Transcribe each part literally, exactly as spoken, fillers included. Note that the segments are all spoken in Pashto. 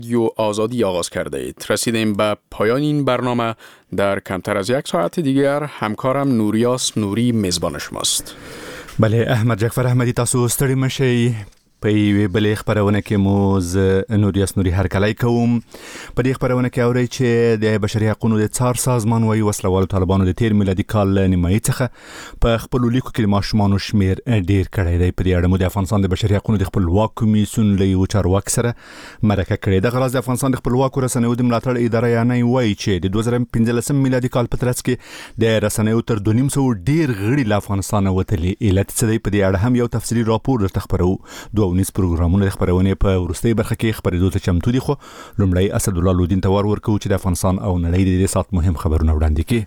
رادیو آزادی آغاز کرده اید. رسیدیم به پایان این برنامه. در کمتر از یک ساعت دیگر همکارم نوریاس نوری میزبان شماست. بله احمد جعفر احمدی، تاسو ستړي مشئ. په یوې بلې خپرونه کې مو زه نوریاس نوري هرکلی کوم. په دې خپرونه کې اورئ چې د بشري حقوقو د څار سازمان وايي وسلوالو طالبانو د تیر میلادي کال نیمایي څخه په خپلو لیکو کې د ماشومانو شمیر ډیر کړی دی. په دې اړه مو د افغانستان د بشري حقوقو د خپلواک کمیسیون له یو چارواکي سره مرکه کړې. دغه راز د افغانستان د خپلواکو رسنیو د ملاتړ اداره یعنی وايي چې د دوه زره پنځلسم میلادي کال په ترڅ کې د رسنیو تر دوه نیم سوه ډیر غړي له افغانستانه وتلي. علت څه دی؟ په دې اړه هم یو تفصیلي راپور درته خپرو. دوه ونیز پروګرامونه د خبرونه په وروستۍ برخه کې خبرېدو ته چمتو دي، خو لومړی اسدالله لودین ته ور ورکو چې د افغانستان او نړۍ د دې سات مهم خبرونه وړاندې کړي.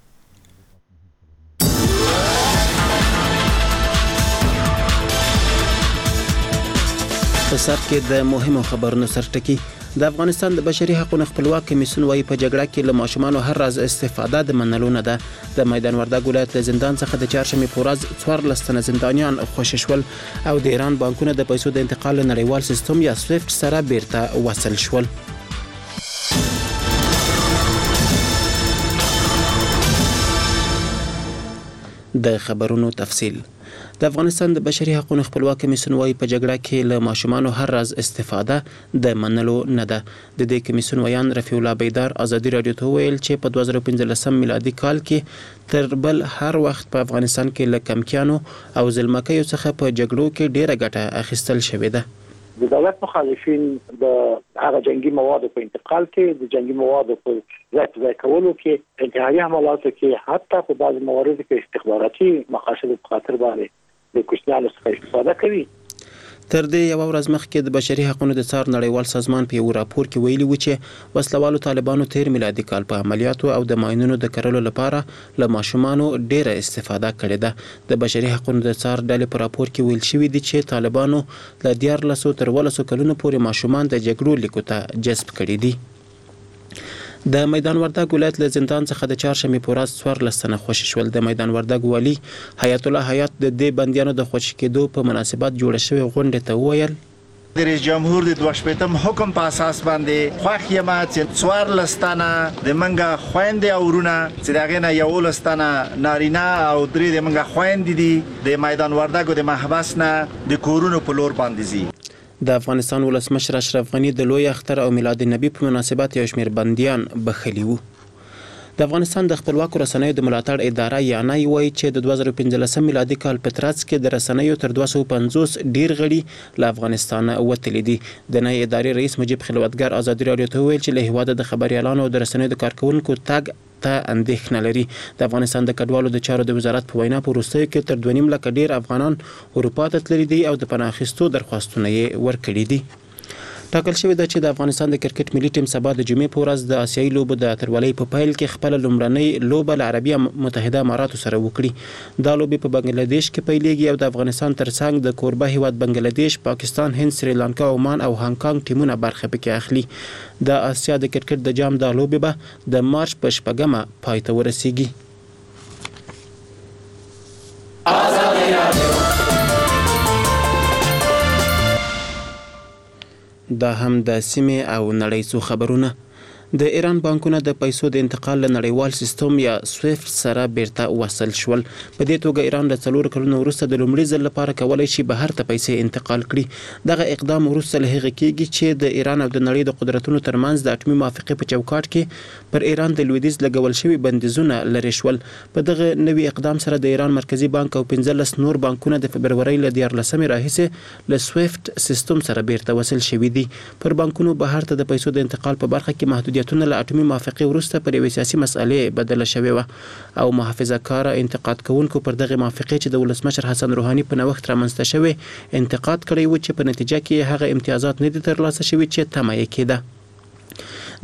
په سر کې د مهمو خبرونو سرټکی. د افغانستان د بشري حقوقو خپلواک کمیسیون وايي په جګړه کې له ماشومانو هر راز استفاده د منلو نه ده. د میدان وردګ ولایت له زندان څخه د چهارشنبې په ورځ څوارلس تنه زندانیان خوشي شول او د ایران بانکونه د پیسو د انتقال له نړیوال سیستم یا سویفټ سره بیرته وصل شول. د خبرونو تفصیل. د افغانستان د بشري حقوقو خپلواک کمیسیون وايي په جګړه کې له ماشومانو هر راز استفاده د منلو نه ده. د دې کمیسیون ویان رفیع الله بیدار ازادي رادیو ته ویل چې په دوه زره پنځلسم میلادي کال کې تر بل هر وخت په افغانستان کې له کمکیانو او ظلمکیو څخه په جګړو کې ډیره ګټه اخیستل شوې ده. د دولت مخالفین د هغه جنگي موادو په انتقال کې، د جنگي موادو په ځای ځای کولو کې، انتحاري حملاتو کې، حتی په بعض مواردو کې استخباراتي مقاصد په خاطر باندې د کوچنیانو څخه استفاده کوي. تر دې یو ورځ مخکې د بشري حقوقو د څار نړیوال سازمان په یو راپور کې ویلي و چې وسلوالو طالبانو تیر میلادي کال په عملیاتو او د ماینونو د کرلو لپاره له ماشومانو ډیره استفاده کړې ده. د بشري حقوقو د څار ډلې په راپور کې ویل شوی دی چې طالبانو له دیارلسو تر ولسو کلونو پورې ماشومان د جګړو لیکو ته جذب کړي دي. د میدان وردګ ولایت له زندان څخه د چهارشنبې په ورځ څوارلس تنه خوشي شول. د میدان وردګ والي حیات الله حیات د دې بندیانو د خوشي کېدو په مناسبت جوړه شوې غونډه ته وویل د رئیس جمهور د دوه شپېتم حکم په اساس باندې خوښ یم چې څوارلس تنه د منګه خويندې او ورونه چې دغه نه یولس تنه نارینه او درې د منګه خويندې دي د میدان وردګ د محبس نه د کورونو په لور باندې زی. د افغانستان ولسمشر اشرف غنی د لوی اختر او میلاد النبی په مناسبت یو شمېر بندیان بخښلي وو. د افغانستان د خپلواکو رسنیو د ملاتړ اداره یعنی وايي چې د دوه زره پنځلسم میلادي کال په ترڅ کې د رسنیو تر دوه سوه پنځوس ډیر غړي له افغانستانه وتلي دي. د نړۍ ادارې رئیس مجيب خلوتګر ازادي رادیو ته ویل چې له هیواده د خبريالانو او د رسنیو د کارکونکو تګ ته اندېښنه لري. د افغانستان د کډوالو د چارو د وزارت په وینا په وروستیو کې تر دوه نیم لکه ډیر افغانان اروپا ته تللي دي او د پناه اخیستو درخواستونه یې ورکړي دي. ټاکل شوی ده چې د افغانستان د کرکټ ملي ټیم سبا د جمعې په ورځ د آسیایي لوبو د اتلولۍ په پیل کې خپل لومړنۍ لوبه له عربي متحده اماراتو سره وکړي. دا لوبې په بنگلاديش کې پیلېږي او د افغانستان ترڅنګ د کوربه هیواد بنگلاديش، پاکستان، هند، سریلانکا، عمان او هانګ کانګ ټیمونه برخه پکې اخلي. د آسیا د کرکټ د جام د لوبې به د مارچ په شپږمه پای ته ورسیږي. دا هم د سیمې او نړۍ څو خبرونه. د ایران بانکونه د پیسو د انتقال له نړیوال سیستم یا سویفټ سره بیرته وصل شول. په دې توګه ایران له څلور کلونو وروسته د لومړي ځل لپاره کولای شي بهر ته پیسې انتقال کړي. دغه اقدام وروسته له هغه کېږي چې د ایران او د نړۍ د قدرتونو ترمنځ د اټومي موافقې په چوکاټ کې پر ایران د لویدیځ لګول شوي بندیزونه لرې شول. په دغه نوي اقدام سره د ایران مرکزی بانک او پنځلس نور بانکونه د فبرورۍ له دیارلسمې راهیسې له سویفټ سیستم سره بیرته وصل شوي دي. پر بانکونو بهر ته د پیسو د انتقال په برخه کې محدودیت له اټومي موافقې وروسته پر یوې سیاسي مسئلې بدله شوې وه او محافظه کاره انتقاد کوونکو پر دغه موافقې چې د ولسمشر حسن روحاني په نوښت رامنځته شوې انتقاد کړی و چې په نتیجه کې هغه امتیازات نه دي ترلاسه شوي چې تمه یې کېده.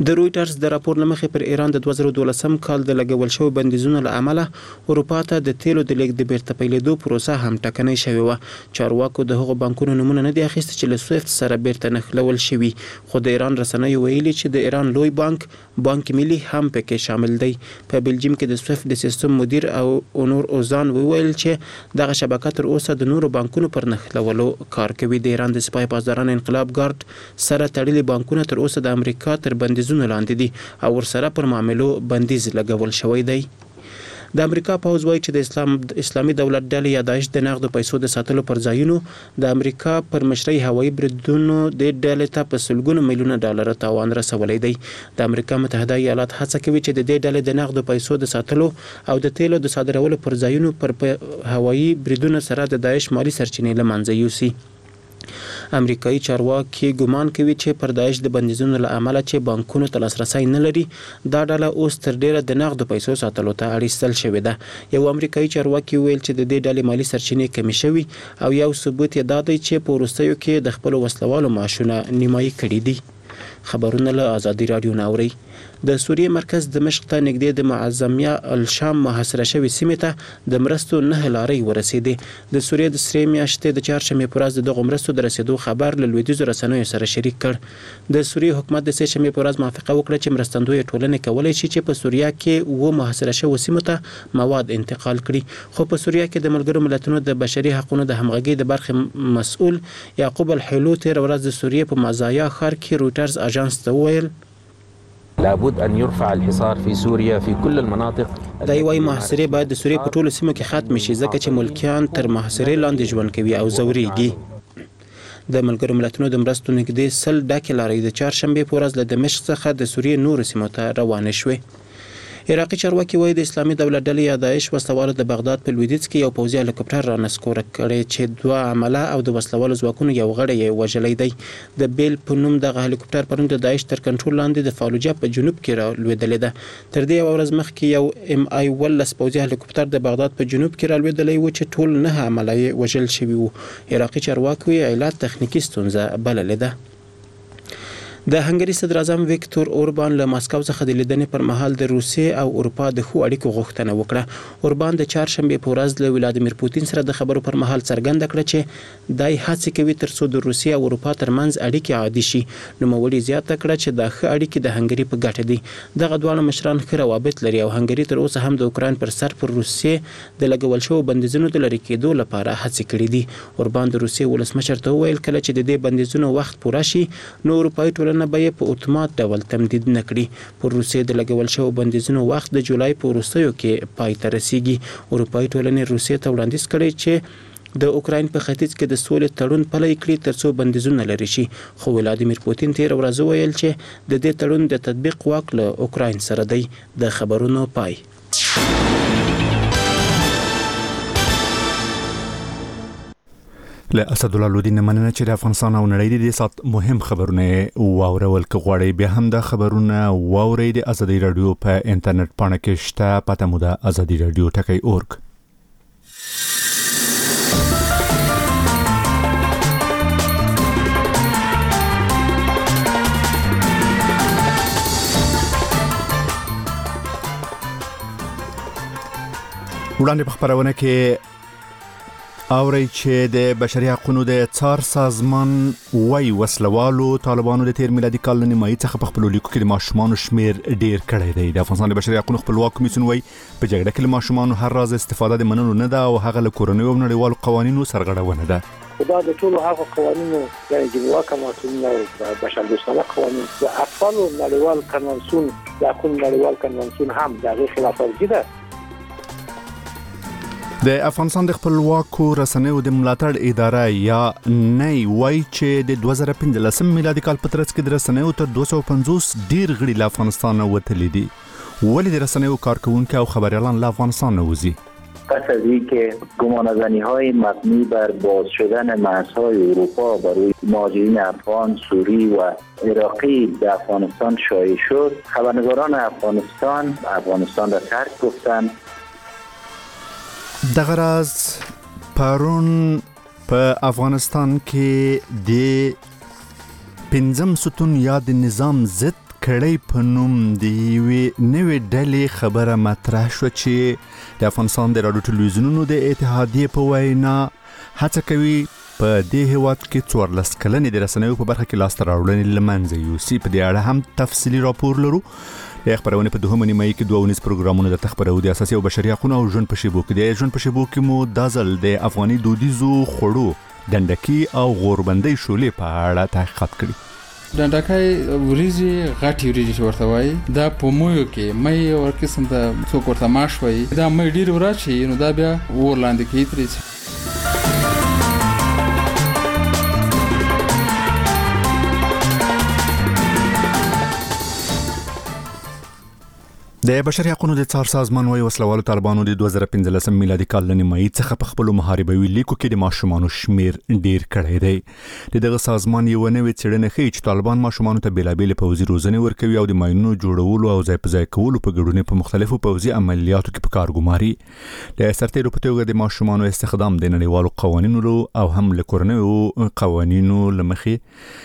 د رويټرز د راپور لمخې پر ایران د دوه زره دولسم کال د لګول شوی بندیزونو له امله اروپا ته د تیلو د لیږد د بیرته پیلېدو پروسه هم ټکنۍ شوې وه. چارواکو د هغو بانکونو نومونه نه دي اخیستي چې له سویفت سره بیرته نښلول شوي، خو د ایران رسنیو ویلي چې د ایران لوی بانک بانک ملي هم پکې شامل دی. په بلجیم کې د سویفت د سیستم مدیر او اونور اوزان وویل چې دغه شبکه تر اوسه د نورو بانکونو پر نښلولو کار کوي. د ایران د سپای پاسداران انقلاب ګارد سره تړلي بانکونه تر اوسه د امریکا تر بندیزونو لاندې دي او ورسره پر معاملو بندیز لګول شوی دی. د امریکا پوځ وایي چې د اسلام اسلامي دولت ډلې یا داعش د نغدو پیسو د ساتلو پر ځایونو د امریکا پر مشرۍ هوایي بریدونو د ډلې ته په سلګونو میلیونه ډالر تاوان رسولی دی. د امریکا متحده ایالات هڅه کوي چې د دې ډلې د نغدو پیسو د ساتلو او د تیلو د صادرولو پر ځایونو پر هوایي بریدونو سره د داعش مالی سرچینې له منځه یوسي. امریکایي چارواکي ګمان کوي چې پر داعش د بندیزونو له امله چې بانکونو ته لاسرسی نه لري، دا ډله اوس تر ډیره د نغدو پیسو ساتلو ته اړ ایستل شوې ده. یو امریکایي چارواکي ویل چې د دې ډلې مالی سرچینې کمې شوي او یو ثبوت یې دا دی چې په وروستیو کې د خپلو وسلوالو معاشونه نیمایي کړي دي. خبرونه له ازادي راډیو نه اورئ. د سوریې مرکز دمشق ته نږدې د معظمیه الشام محاصره شوې سیمې ته د مرستو نه لارۍ ورسېدې. د سوریې د سرې میاشتې د چهارشنبې په ورځ د دغو مرستو د رسېدو خبر له لویدیځو رسنیو سره شریک کړ. د سوریې حکومت د سې شنبې په ورځ موافقه وکړه چې مرستندویه ټولنې کولی شي چې په سوریه کې اووه محاصره شوو سیمو ته مواد انتقال کړي، خو په سوریه کې د ملګرو ملتونو د بشري حقوقو د همغږۍ د برخې مسؤل یعقوب الحلو تېره ورځ د سوریې په مازایا ښار کې رویټرز اژانس ته وویل لابد ان يرفع الحصار في سوريا في كل المناطق. دا یوه محاصرې باید د سوریې په ټولو سیمو کې ختم شي ځکه چې ملکیان تر محاصرې لاندې ژوند کوي او ځورېږي. د ملګرو ملتونو د مرستو نږدې سل ډکې لارۍ د چهارشنبې په ورځ له دمشق څخه د سوریې نورو سیمو ته روانې شوې. عراقي چارواکي وایي د اسلامي دولت ډلې یا داعش وسلوالو د بغداد په لویدیځ کې یو پوځي هلیکوپټر رانسکوره کړی چې دوه عمله او د وسلوالو ځواکونو یو غړی یې وژلی دی. د بیل په نوم دغه هلیکوپټر پرون د داعش تر کنټرول لاندې د فالوجه په جنوب کې رالوېدلې ده. تر دې یوه ورځ مخکې یو ام آی ولس پوځي هلیکوپټر د بغداد په جنوب کې رالوېدلی و چې ټول نهه عمله یې وژل شوي وو. عراقي چارواکو یې علت تخنیکي ستونزه بللې ده. د هنګري صدر اعظم ویکتور اوربان له ماسکو څخه د لیدنې پر مهال د روسیې او اروپا د ښو اړیکو غوښتنه وکړه. اوربان د چهارشنبې په ورځ له ولادیمیر پوتین سره د خبرو پر مهال څرګنده کړه چې دای هڅې کوي ترڅو د روسیې او اروپا ترمنځ اړیکې عادي شي. نوموړي زیاته کړه چې دا ښه اړیکې د هنګري په ګټه دي. دغه دواړه مشران ښه روابط لري او هنګري تر اوسه هم د اوکراین پر سر پر روسیې د لګول شوو بندیزونو د لرې کېدو لپاره هڅې کړې دي. اوربان د روسیې ولسمشر ته وویل کله چې د دې بندیزونو وخت پوره شي نو اروپایي ټولنه به یې په اتومات ډول تمدید نه کړي. پر روسیې د لګول شوو بندیزونو وخت د جولای په وروستیو کې پای ته رسیږي. اروپایي ټولنې روسیې ته وړاندیز کړی چې د اوکراین په ختیځ کې د سولې تړون پلی کړي ترڅو بندیزونه لرې شي، خو ولادیمیر پوتین تېره ورځ وویل چې د دې تړون د تطبیق واک له اوکراین سره دی. د خبرونو پای. له اسد الله لودین مننه چې د افغانستان او نړۍ د سات مهم خبرونه واورول که غواړئ بیا هم د خبرونه واورئ د ازادي رادیو په انټرنیټ پاڼه کې شته، پته مو ده ازادي رادیو ټکی اورګ. وړاندې په خبرونه کې اوري چې د بشري حقوقو د څار سازمان وای وسلوالو طالبانو د تیر میلادي کال نیمایي څخه په خپل لیکو کې د ماشومان شمیر ډیر کړی دی. د افغانستان د بشري حقوقو خپلواک کمیسیون وای په جګړه کې ماشومان هر راز استفاده د منلو نه ده او هغه له کورنۍ او نړیوالو قوانینو سرغړونه ده. دا د ټولو هغه قوانینو د جنوا کنوانسیون او بشر دوستانه قوانین د اطفال نړیوال کنوانسیون د حقوقو نړیوال کنوانسیون هم د خلاف ورزي ده. د افغانستان د خپلواکو رسنیو د ملاتړ اداره یا نئی وای چې د دوه زره پنځلسم میلادي کال په ترڅ کې د رسنیو تر دوه سوه پنځوس ډیر غړي له افغانستان وتلي دي. ولې د رسنیو کارکونکو او خبریالان له افغانستان وځي؟ پس از اینکه گمانه‌زنی‌های مبنی بر باز شدن مرزهای اروپا برای مهاجرین افغان، سوری و عراقی به افغانستان شایع شد، خبرنگاران افغانستان افغانستان را ترک گفتند. دغه راز پرون په افغانستان کې د پنځم ستون یا د نظام ضد کړۍ په نوم د یوې نوې ډلې خبره مطرح شوه چې د افغانستان د راډیو ټلویزیونونو د اتحادیې په وینا هڅه کوي په دې هیواد کې څوارلس کلنې د رسنیو په برخه کې لاسته راوړنې له منځه یوسي. په دې اړه هم تفصیلي راپور لرو. د خبرونه په دوهمه نیمه کې دوه ونیز پروګرامونه د تخبرو د اساسي او بشري حقوقو او ژوند په شیبو کې د ژوند په شیبو کې مو دازل د افغاني دودیزو خړو ډنډکی او غوربندۍ شولې په اړه تحقیقات کړي. ډنډکای وریجی غټي وریجی ورته وای دا په مویو کې مې ور قسم ته څوک ورته ماش وای دا مې ډیر وراشي نو دا بیا ورلاندې کې ترې د بشري حقوقو د څار سازمان وايي وسلوالو طالبانو د دوه زره پنځلسم میلادي کال له نیمایي څخه په خپل محاربوي لیکو کې د ماشومانو شمیر ډیر کړی دی. دغه سازمان یو نوې څېړنه ښیي چې طالبان ماشومانو ته بیلابېل پوځي روزنې ورکوي او د ماینونو جوړولو او ځای په ځای کولو په ګډون په مختلفو پوځي عملیاتو کې په کار ګماري. د سرتیرو په توګه د ماشومانو استخدام د نړیوالو قوانینو او هم له کورنیو قوانینو لمخې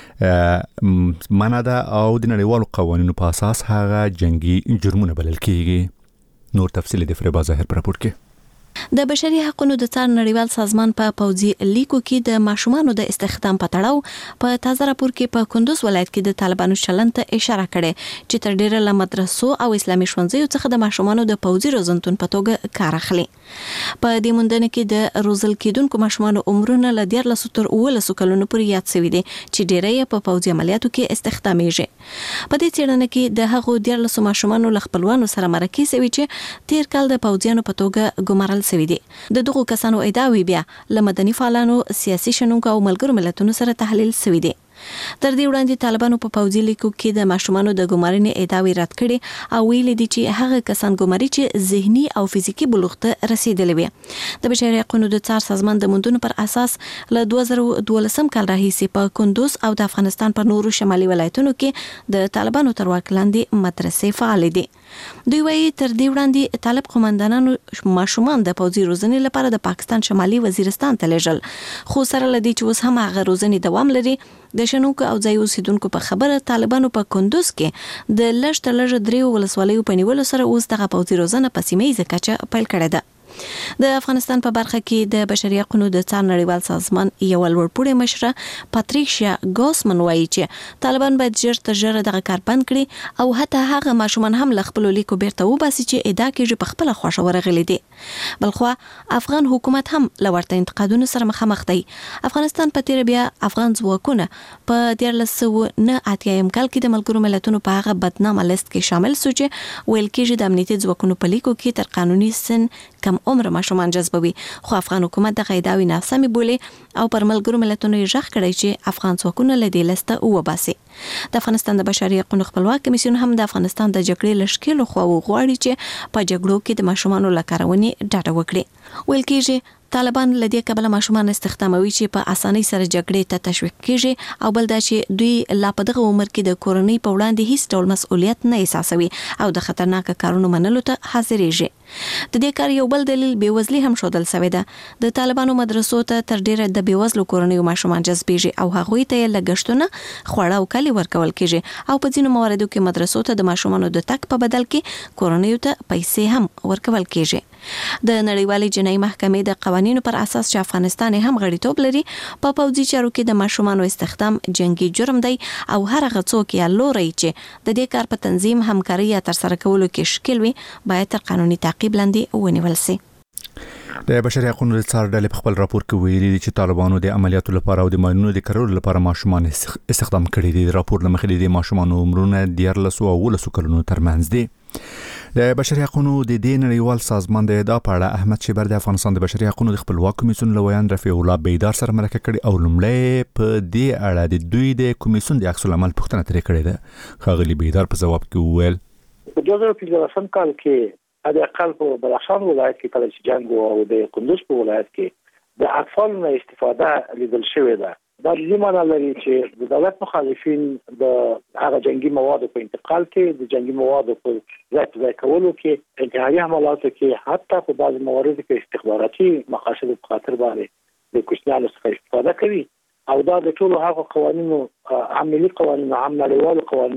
منع ده او د نړیوالو قوانینو په اساس هغه جنگي جرمونه بلل کیږي. نور تفصیل د فریبا ظاهر پر راپور کې. د بشري حقوقو د څار نړیوال سازمان په پوځي لیکو کې د ماشومانو د استخدام په تړاو په تازه راپور کې په کندوز ولایت کې د طالبانو چلند ته اشاره کړې چې تر ډیره له مدرسو او اسلامي ښوونځیو څخه د ماشومانو د پوځي روزنتون په توګه کار اخلي. په دې موندنه کې د روزل کېدونکو ماشومانو عمرونه له دیارلسو تر اوولسو کلونو پورې یاد شوي دي چې ډیره یې په پوځي عملیاتو کې استخدامیږي. په دې څېړنه کې د هغو دیارلسو ماشومانو له خپلوانو سره مرکه شوي چې تیر کال د پوځیانو په توګه ګمارل شوي دي. د دغو کسانو ادعاوې بیا له مدني فعالانو، سیاسي شنونکو او ملګرو ملتونو سره تحلیل شوي دي. تر دې وړاندې طالبانو په پوځي لیکو کې د ماشومانو د ګمارنې ادعاوې رد کړي او ویلي دي چې هغه کسان ګماري چې ذهني او فزیکي بلوغ ته رسیدلي وي. د بشري حقوقو د څار سازمان د موندنو پر اساس له دوه زره دولسم کال راهیسې په کندوز او د افغانستان په نورو شمالي ولایتونو کې د طالبانو تر واک لاندې مدرسې فعال دي. دوی وايي تر دې وړاندې طالب قومندانانو ماشومان د پوځي روزنې لپاره د پاکستان شمالي وزیرستان ته لیږل، خو سره لدی چې اوس هم هغه روزنې دوام لري. د شنونکو او ځای اوسیدونکو په خبره طالبانو په کندوز کې د لږ تر لږه دریو ولسوالیو په نیولو سره اوس دغه پوځي روزنه په سیمه ییزه کچه پیل کړې ده. د افغانستان په برخه کې د بشري حقوقو د څار نړیوال سازمان یو لوړپوړی مشره پاتریشیا ګوسمن وایي چې طالبان باید ژر تر ژره دغه کار بند کړي او حتی هغه ماشومان هم له خپلو لیکو بیرته وباسي چې ادعا کېږي په خپله خوښه ورغلي دي. بلخوا افغان حکومت هم له ورته انتقادونو سره مخامخ دی. افغانستان په تیر بیا افغان ځواکونه په دیارلس سوه نه اتیایم کال کې د ملګرو ملتونو په هغه بدنامه لیست کې شامل شو چې ویل کېږي د امنیتي ځواکونو په لیکو کې تر قانوني سن کم عمر ماشومان جذبوي، خو افغان حکومت دغه ادعاوې ناسمې بولي او پر ملګرو ملتونو یې غږ کړی چې افغان ځواکونه له دې لیسته وباسي. د افغانستان د بشري حقوقو خپلواک کمیسیون هم د افغانستان د جګړې له ښکېلو خواوو غواړي چې په جګړو کې د ماشومانو له کارونې ډډه وکړي. ویل کېږي طالبان له دې کبله ماشومان استخداموي چې په اسانۍ سره جګړې ته تشویق کیږي او بل دا چې دوی لا په دغه عمر کې د کورنۍ په وړاندې هیڅ ډول مسؤلیت نه احساسوي او د خطرناک کارونو منلو ته حاضرېږي. د دې کار یو بل دلیل بیوزلي هم ښودل شوی ده. د طالبانو مدرسو ته تر ډیره د بیوزلو کورنیو ماشومان جذبېږي او هغوی ته لګښتونه خواړه او کالي ورکول کېږي او په ځینو مواردو کې مدرسو ته د ماشومانو د تګ په بدل کې کورنیو ته پیسې هم ورکول کېږي. د نړیوالې جنایي محکمې د قوانینو پر اساس چې افغانستان هم غړیتوب لري په پوځي چارو کې د ماشومانو استخدام جنگي جرم دی او هر هغه څوک یا لوري چې د دې کار په تنظیم همکاري یا ترسره کولو کې شکل وي باید تر قانوني تعقیب لاندې ونیول شي. د بشري حقوقو د څار ډلې په خپل راپور کې ویلي دي چې طالبانو د عملیاتو لپاره او د ماینونو د کارولو لپاره ماشومان استخدام کړي دي. راپور لمخې د ماشومانو عمرونه دیارلس او اوولس کلونو ترمنځ دي. د بشري حقوقو د دې نړیوال سازمان د ادعا په اړه احمد شیبر د افغانستان د بشري حقوقو د خپلواک کمیسیون لویان رفیع الله بیدار سره مرکه کړې او لومړی په دې اړه د دوی د کمیسیون د عکس العمل پوښتنه ترې کړې ده. خاغلی بیدار په ځواب کې وویل په دوه زره پنځلسم کال کې د اقل په بدخشان ولایت کې کله چې جنگ او د کندوز په ولایت کې د اطفال نه استفاده لیدل شوې ده. دا لمانه لري چې د دولت مخالفین د هغه جنگي موادو په انتقال کې د جنگي موادو په ځای ځای کولو کې انتحاري حملاتو کې حتی په بعض مواردو کې استخباراتي مقاصد په خاطر باندې د کوچنیانو څخه استفاده کوي او دا د ټولو هغه قوانینو عملي قوانینو عام نړیوالو قوانینو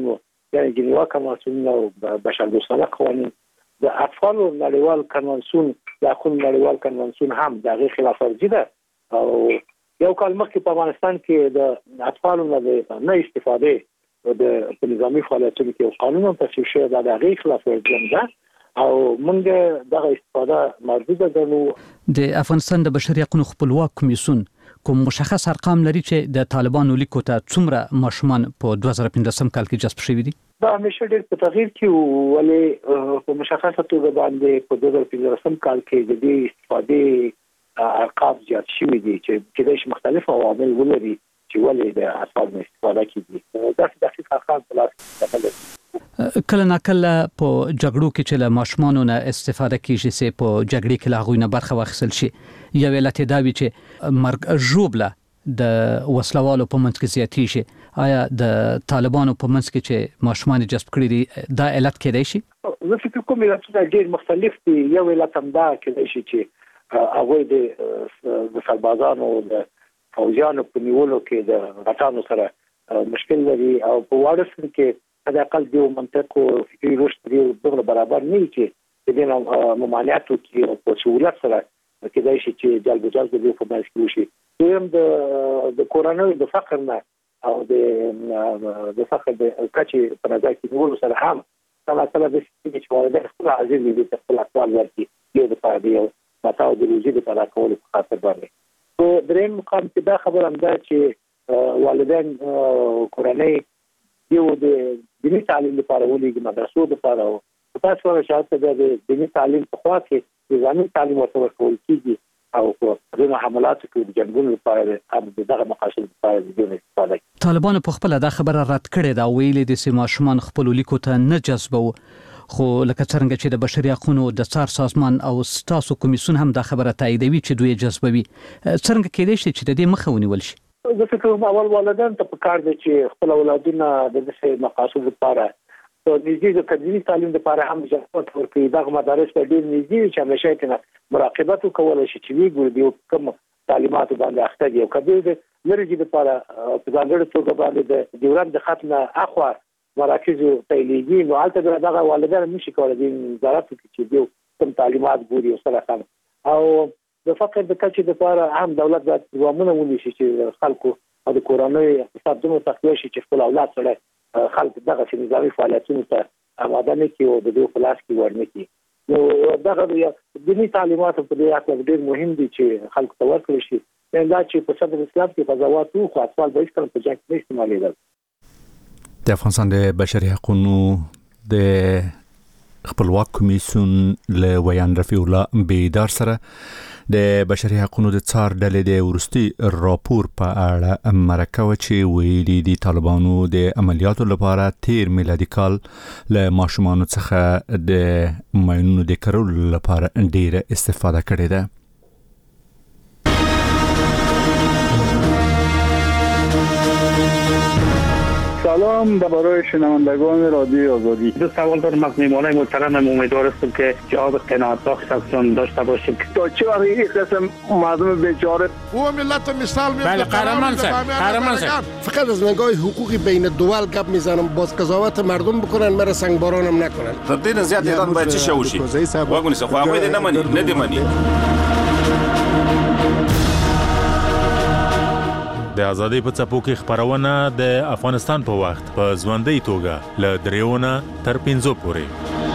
یعنی جنیوا کنوانسیون او بشردوستانه قوانین د اطفالو نړیوال کنوانسیون د حقوقو نړیوال کنوانسیون هم د خلاف ورزي ده او یو کال مخکې په افغانستان کې د اطفالو نه استفاده د نظامی فعالیتونو کې قانون تصویب شوی د هغه خلاف ورزي ده او موږ دغه استفاده محدوده ګڼو. د افغانستان د بشري حقوقو خپلواک کمیسیون کوم مشخص ارقام لري چې د طالبانو لیکو ته څومره ماشومان په دوه زره پنځه کال کې جذب شوي دي؟ دا همیشه ډېر په تغییر کې ولې په مشخصه توګه باندې په دوه زره پنځه کال کې د دې استفاده ارقام زیات شوي دي چې کېدای مختلف عوامل ولري چې ولې د اطفالو استفاده کیږي. دا دقیق ارقام په لاس کې کله ناکله په جګړو کې چې له ماشومانو نه استفاده کیږي چې په جګړې کې لا غوښنه برخه واخیستل شي یو علت دا وی چې مرګ ژوبله د وسلوالو په منځ کې زیاتی شي. آیا د طالبانو په منځ کې چې ماشومان جذب کړي دي دا علت کېدای شي؟ زه فکر کوم چې ډېر مختلف دي. یو علت هم دا کېدای شي چې هغه د د سربازانو د فوجانو په نیولو کې د غټانو سره مشکل لري او په وارث کې د اقل دیو منطق او فکري رشد دی دغه برابر نه چې د دې ممانعاتو کې په سهولت سره کېدای شي چې جلب جلب دی په منځ کې وشي. دویم د د کورونو د فقر نه او د د فقر د کچې په نظر کې نیولو سره هم کله کله د سیمې چې والدین خپل عزیز دي د خپل اقوال ورکړي یو د فائدې او متاع د روزي د پیدا کولو په خاطر باندې. په دریم مقام کې دا خبره هم ده چې والدین کورنۍ یو د دیني تعلیم لپاره ولې مدرسو لپاره او تاسو ورته شاته د دیني تعلیم په خوا کې نظامي تعلیم ورته ورکول کیږي او په دغه حملاتو کې د جنګونو لپاره هم دغه مقاصد لپاره د استفاده کوي. طالبانو په خپل د خبره رد کړې دا ویلي د سیماشمان خپل لیکو ته نه جذبو خو لکه څنګه چې د بشري حقوقو د څار سازمان او ستاسو کمیسیون هم دا خبره تاییدوي چې دوی جذبوي. څنګه کېدای شي چې د دې مخه ونیول شي؟ زه فکر کوم اول والدین ته پکار دي چې خپل اولادونه د دې مقاصد لپاره په نږدې د تدریسي تعلیم لپاره هم ضرورت ورکړي. دغه مدارس په ډېر نږدې چې همیشه کې مراقبت وکول شي چې وی ګور دی کوم تعلیمات باندې اخته دي او کبیر د لري لپاره په ځانګړي توګه باندې د ډیورند د ختمه اخوا مراکز تایلیږي نو البته دغه والدین نشي کولای د وزارت کې چې کوم تعلیمات ګوري او سره سم او د فقر د کچې لپاره هم دولت د پروګرامونه ونیسي چې خلکو او د کورنۍ اقتصاد دومره تقویه شي چې خپل اولاد سره خلک دغه نظامي فعالیتونو ته آماده نه کړي او د دوی په لاس کې ورنه کړي. نو دغه دیني تعلیمات په دې اړه ډېر مهم دي چې خلکو ته ورکړل شي. دا چې په صدر اسلام کې قضاوت وو خو اطفال به هیڅکله په جنګ نه استعمالېدل. د افغانستان د بشري حقوقو د خپلواک کمیسیون له ویان رفیع الله بیدار سره د بشري حقوقو د څار ډلې د ورستي راپور په اړه مرکه و چې ویلي دي طالبانو د عملیاتو لپاره تیر میلادي کال له ماشومانو څخه د ماینونو د کارولو لپاره ډیره استفاده کړې ده. سلام درباره شنوندگان رادیو آزادی. دو سوال دارم از میهمانان محترمم. امیدوار هستم که جواب قناعت بخشتون داشته باشیم. تا چه وقت یک قسم مردم بیچاره او ملت مثال میزنه. بله قهرمان سر قهرمان سر فقط از نگاه حقوقی بین دول گپ میزنم باز قضاوت مردم بکنن مرا سنگبارانم نکنن. تدین زیاد ایران باید چه شوشی واگونی سه خو هغه نه منی نه دی منی. د ازادۍ په څپو کې خبرونه د افغانستان په وخت په ځوندۍ توګه له دریونه تر پنځو پورې.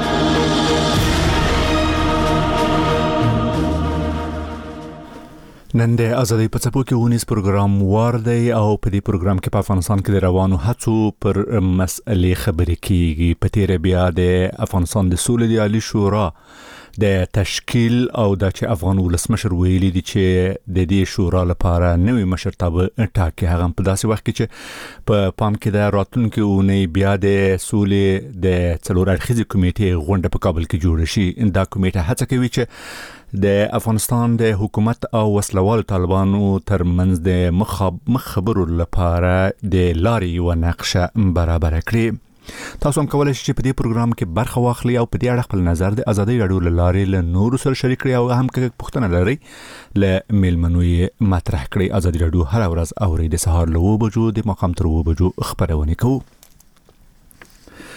نن د ازادۍ په څپو کې ونیس پروګرام وار دی او په دې پروګرام کې په افغانستان کې د روانو هڅو پر مسئلې خبرې کیږي. په تیر بیا د افغانستان د سولې د عالی شورا د تشکیل او د چې افغان ولسمشر ویلي دي چې د دې شورا لپاره نوې مشرتابه ټاکي. هغه په داسې وخت کې چې په پام کې د راتلونکي اونۍ بیا د سولې د څلور اړخیزې کمیټې غونډه په کابل کې جوړه شي. دا کمیټه هڅه کوي چې د افغانستان د حکومت او وسلوالو طالبانو ترمنځ د مخ خبرو لپاره د لارې یوه نقشه برابره کړي. تاسو هم کولای شئ چې په دې پروګرام کې برخه واخلئ او په دې اړه خپل نظر د ازادۍ راډیو له لارې له نورو سره شریک کړئ او هم که پوښتنه لرئ له میلمنو یې مطرح کړئ. ازادۍ راډیو هره ورځ اورئ د سهار له اوه بجو د ماښام تر اوه بجو خپرونې کوو.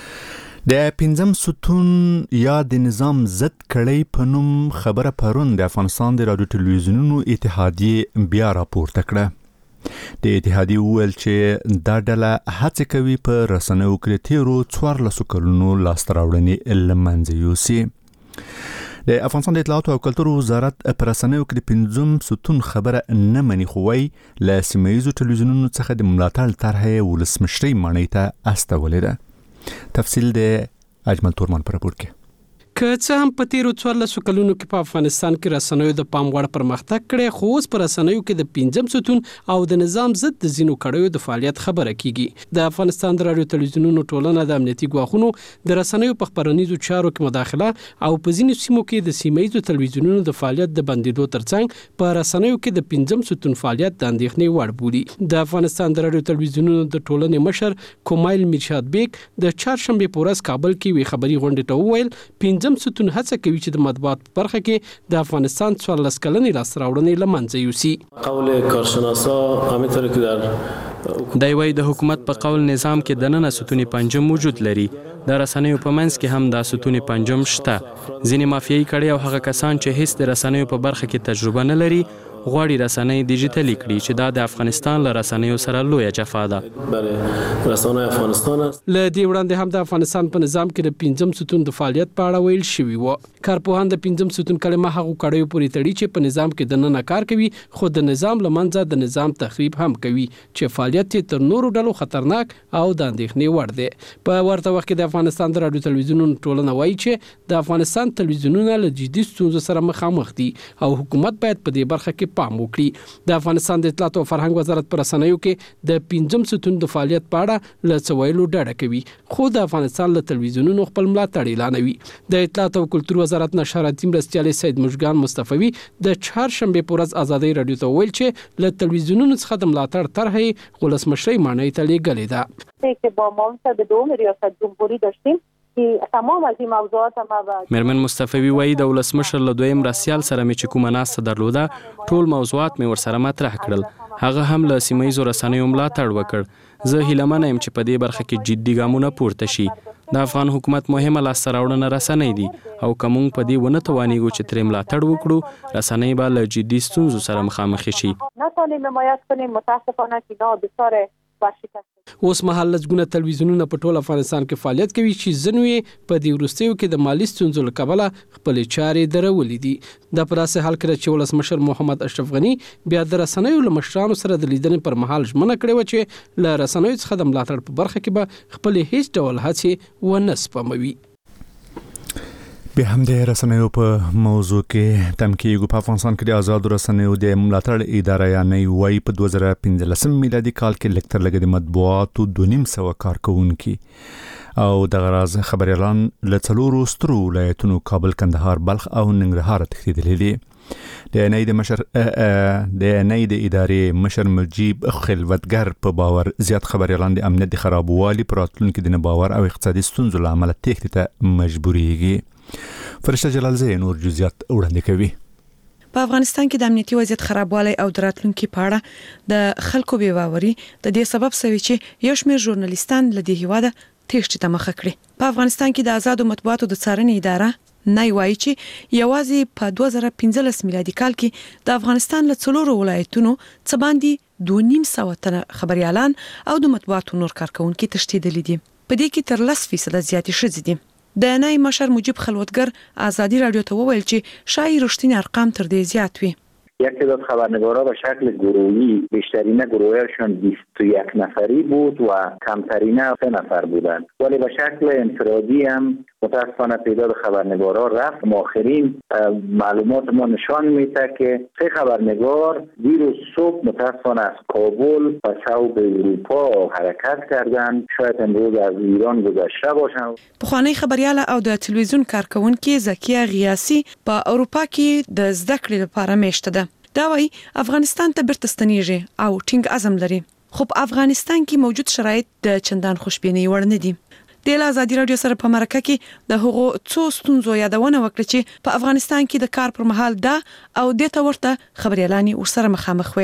د پنځم ستون یا د نظام ضد کړۍ په نوم خبره پرون د افغانستان د رادیو تلویزیونونو اتحادیې بیا راپورته کړه. د اتحادیې وویل چې دا ډله هڅه کوي په رسنیو کې تیرو څوارلسو کلونو لاسته راوړنې له منځه یوسي. د افغانستان د اطلاعات او کلتور وزارت په رسنیو کې د پنځم ستون خبره نه مني، خو وايي له سیمه ییزو تلویزیونونو څخه د ملاتړ طرحه ولسمشرۍ ماڼۍ ته استولې ده. تفصیل د اجمل تورمان پر راپور کې. که څه هم په تیرو څوارلسو کلونو کې په افغانستان کې رسنیو د پام وړ پرمختګ کړی، خو اوس په رسنیو کې د پنځم ستون او د نظام ضد د ځینو کړیو د فعالیت خبره کیږي. د افغانستان د رادیو تلویزیونونو ټولنه د امنیتي ګواښونو د رسنیو په خبرنیزو چارو کې مداخله او په ځینو سیمو کې د سیمه ییزو تلویزیونونو د فعالیت د بندیدو ترڅنګ په رسنیو کې د پنځم ستون فعالیت د اندېښنې وړ بولي. د افغانستان د رادیو تلویزیونونو د ټولنې مشر کومایل میرشاد بیگ د چهارشنبه په ورځ کابل کې وی خبري غونډه ته وویل پنځم ستون هڅه کوي چې د مطبوعات په برخه کې د افغانستان څوارلس کلنې لاسته راوړنې له منځه یوسي. قول کارشناسا همینطور که در دی وایي د حکومت په قول نظام کې دننه ستون پنځم وجود لري. د رسنیو په منځ کې هم د ستون پنځم شته. ځینې مافیایي کړي او هغه کسان چې هیڅ د رسنیو په برخه کې تجربه نه لري غواړي رسنۍ ډیجیټلي کړي چې دا د افغانستان له رسنیو سره لویه جفا ده. برای رسنۍ افغانستان است. له دې وړاندې هم د افغانستان په نظام کې د پنځم ستون د فعالیت په اړه ویل شوي وو. کارپوهان د پنځم ستون کلمه هغو کړیو پورې تړي چې په نظام کې دننه کار کوي، خو د نظام له منځه د نظام تخریب هم کوي چې فعالیت یې تر نورو ډلو خطرناک او د اندېښنې وړ دی. په ورته وخت کې د افغانستان د رادیو تلویزیونونو ټولنه وایي چې د افغانستان تلویزیونونه له جدي ستونزو سره مخامخ دي او حکومت باید په دې برخه کې پام وکړي. د افغانستان د اطلاعات او فرهنګ وزارت پر رسنیو کې د پنځم ستون د فعالیت په اړه له څه ویلو ډډه کوي، خو د افغانستان له تلویزیونونو خپل ملاتړ اعلانوي. د اطلاعات او کلتور وزارت نشراتي مرستیال سید مشګان مصطفی د چهارشنبه په ورځ آزادۍ رادیو ته ویل چې له تلویزیونونو څخه د ملاتړ طرحه ولسمشرۍ ماڼۍ ته لیږلې ده. که با ما د دوم ریاست جمهوری داشتیم تمام از این موضوعات ما و مرمن مصطفی وایي د ولسمشر له دویم رسیال سره مې چې کومه ناسته درلوده ټول موضوعات مې ورسره مطرح کړل. هغه هم له سیمه ییزو رسنیو ملاتړ وکړ. زه هیلهمنه یم چې په دې برخه کې جدي ګامونه پورته شي. د افغان حکومت مهمه لاسته راوړنه رسنۍ دي او که موږ په دې ونه توانیږو چې ترې ملاتړ وکړو رسنۍ به له جدي ستونزو سره مخامخ شي. نتوانیم حمایت کنیم متاسفانه که اینا بسیار اوس مهال لږونه تلویزیونونه په ټول افغانستان کې فعالیت کوي چې ځینو یې په دې وروستیو کې د مالي ستونزو له کبله خپلې چارې درولې دي. دا په داسې حال کې چې ولسمشر محمد اشرف غني بیا د رسنیو له مشرانو سره د لیدنې پر مهال ژمنه کړې وه چې له رسنیو څخه د ملاتړ په برخه کې به خپلې هیڅ ډول هڅې ونه سپموي. به هم د رسنیو په موضوع کې تم کېږو. په افغانستان کې د آزادو رسنیو د ملاتړ اداره یا نه وایي په دوه زره پنځلسم میلادي کال کې لږ تر لږه د مطبوعاتو دوه نیم سوه کارکوونکي او دغه راز خبریالان له څلورو سترو ولایتونو کابل، کندهار، بلخ او ننګرهار تښتېدلي دي. د نه د مشر د نه د ادارې مشر مجيب خلوتګر په باور زیات خبریالان د امنیت د خرابوالي پر راتلونکي د نه باور او اقتصادي ستونزو له امله تښتې ته مجبورېږي. فرشته جلالزی نور جزئیات وړاندې کوي. په افغانستان کې د امنیتي وضعیت خرابوالی او د راتلونکي په اړه د خلکو بې باوري د دې سبب شوی چې یو شمېر ژورنالیستان له دې هیواده تښتې ته مخه کړي. په افغانستان کې د آزادو مطبوعاتو د څارنې اداره نه وایي چې یوازې په دوه زره پنځلس میلادي کال کې د افغانستان له څلورو ولایتونو څه باندې دوه نیم سوه تنه خبریالان او د مطبوعاتو نور کارکوونکي تښتېدلي دي. په دې کې تر لس فیصده زیاتې ښځې دي. د نای مشر مجيب خلوتګر آزادی رادیو ته وویل چې شاید رښتینی ارقام تر دې زیات وي. یک تعداد خبرنگارا به شکل گروهی، بیشترین گروهشون بیست و یک نفری بود و کمترین سه نفر بودند، ولی به شکل انفرادی هم متاسفانه تعداد خبرنگارا رفت. آخرین معلومات ما نشان میده که سه خبرنگار دیروز صبح متاسفانه از کابل به صوب اروپا حرکت کردند، شاید امروز از ایران گذشته باشند. پخوانی خبریال او د تلویزیون کارکونکي زکیه غیاسی په اروپا کې د زده کړې لپاره میشته ده. دا وایي افغانستان ته بیرته ستنیږي او ټینګ عزم لري، خو په افغانستان کې موجود شرایط د چندان خوشبینۍ وړ نه دي. د آزادي رادیو سره په مرکه کې د هغو څو ستونزو یادونه وکړه چې په افغانستان کې د کار پر مهال ده او د ته ورته خبريالانی ورسره مخامخ وي.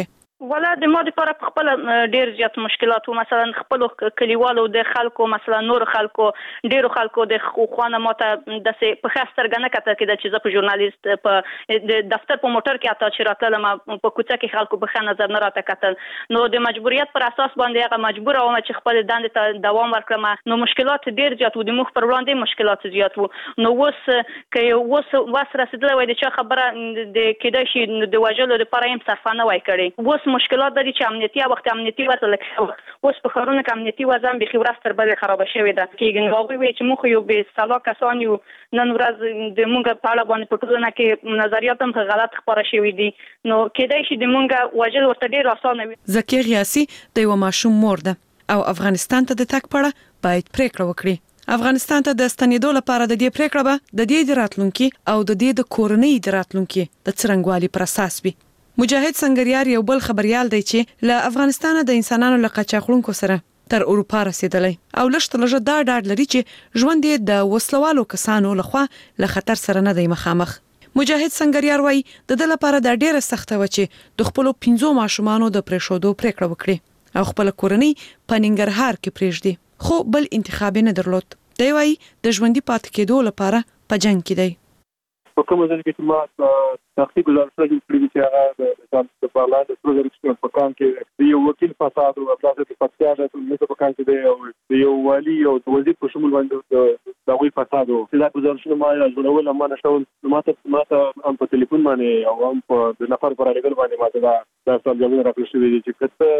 ولا د ما لپاره په خپل ډیر زیات مشکلات وو. مثلا خپل کلیوالو د خلکو مثلا نور خلکو ډیرو خلکو د خوانه ماته د په خاصتر غنه کته کې د چې زه په ژورنالیست په د دفتر په موټر کې اته چې راتله ما په کوڅه کې خلکو په خنه نظر نه راته کتل، نو د مجبوریت پر اساس باندې هغه مجبور وم چې خپل دندې ته دوام ورکړم. نو مشکلات ډیر زیات وو، د مخ پر وړاندې مشکلات زیات وو. نو اوس کې اوس واس رسیدلې وای د چا خبره د کېدای شي د وجلو لپاره هم صرفانه وای کړي. اوس مشکلات لري چې امنیتي وخت امنیتي وته لکه اوس په خارونه کې امنیتي وضع به خبره ستر بل خراب شوې ده. کېږي واغوي وي چې مخ یو به سلا کسان یو نن ورځ د مونږ په اړه باندې په ټولنه کې نظریات هم غلط خبره شوې دي. نو کېدای شي د مونږ وجل ورته ډیر اسانه وي. زکیه غیاسي د یو ماشوم مور ده او افغانستان ته د تک پړه باید پریکړه وکړي. افغانستان ته د ستنېدو لپاره د دې پریکړه به د دې د راتلونکي او د دې د کورنۍ د راتلونکي د څرنګوالي پر اساس وي. مجاهد سنگریار یو بل خبريال دی چې له افغانستان د انسانانو له قاچاقونکو سره تر اروپا رسیدلی او لږ تر لږه دا ډاډ لري چې ژوند یې د وسلوالو کسانو لخوا له خطر سره نه دی مخامخ. مجاهد سنگریار وای د دې لپاره د ډیره سخته و چې د خپل پنځو ماشومانو د پرېښودو پریکړه وکړي او خپل کورنۍ په ننګرهار کې پریږدي، خو بل انتخاب نه درلود. دی وای د ژوندۍ پاتې کېدو لپاره په جنگ کې دی. په کومه ځای کې چې ما تحقیق ګزارش کړی چې هغه د پارلمان د پروژې په کان کې یو وکیل فساد او تاسو په پاتیا د ټولنې په کان کې دی او یو والی او د وزیر په شمول باندې د غوي فساد او دا ګزارشونه ما جوړول ما نشول ماته ماته هم په ټلیفون باندې او هم په د نفر پر اړیکل باندې ماته دا د سمجاوی راکړل شوی چې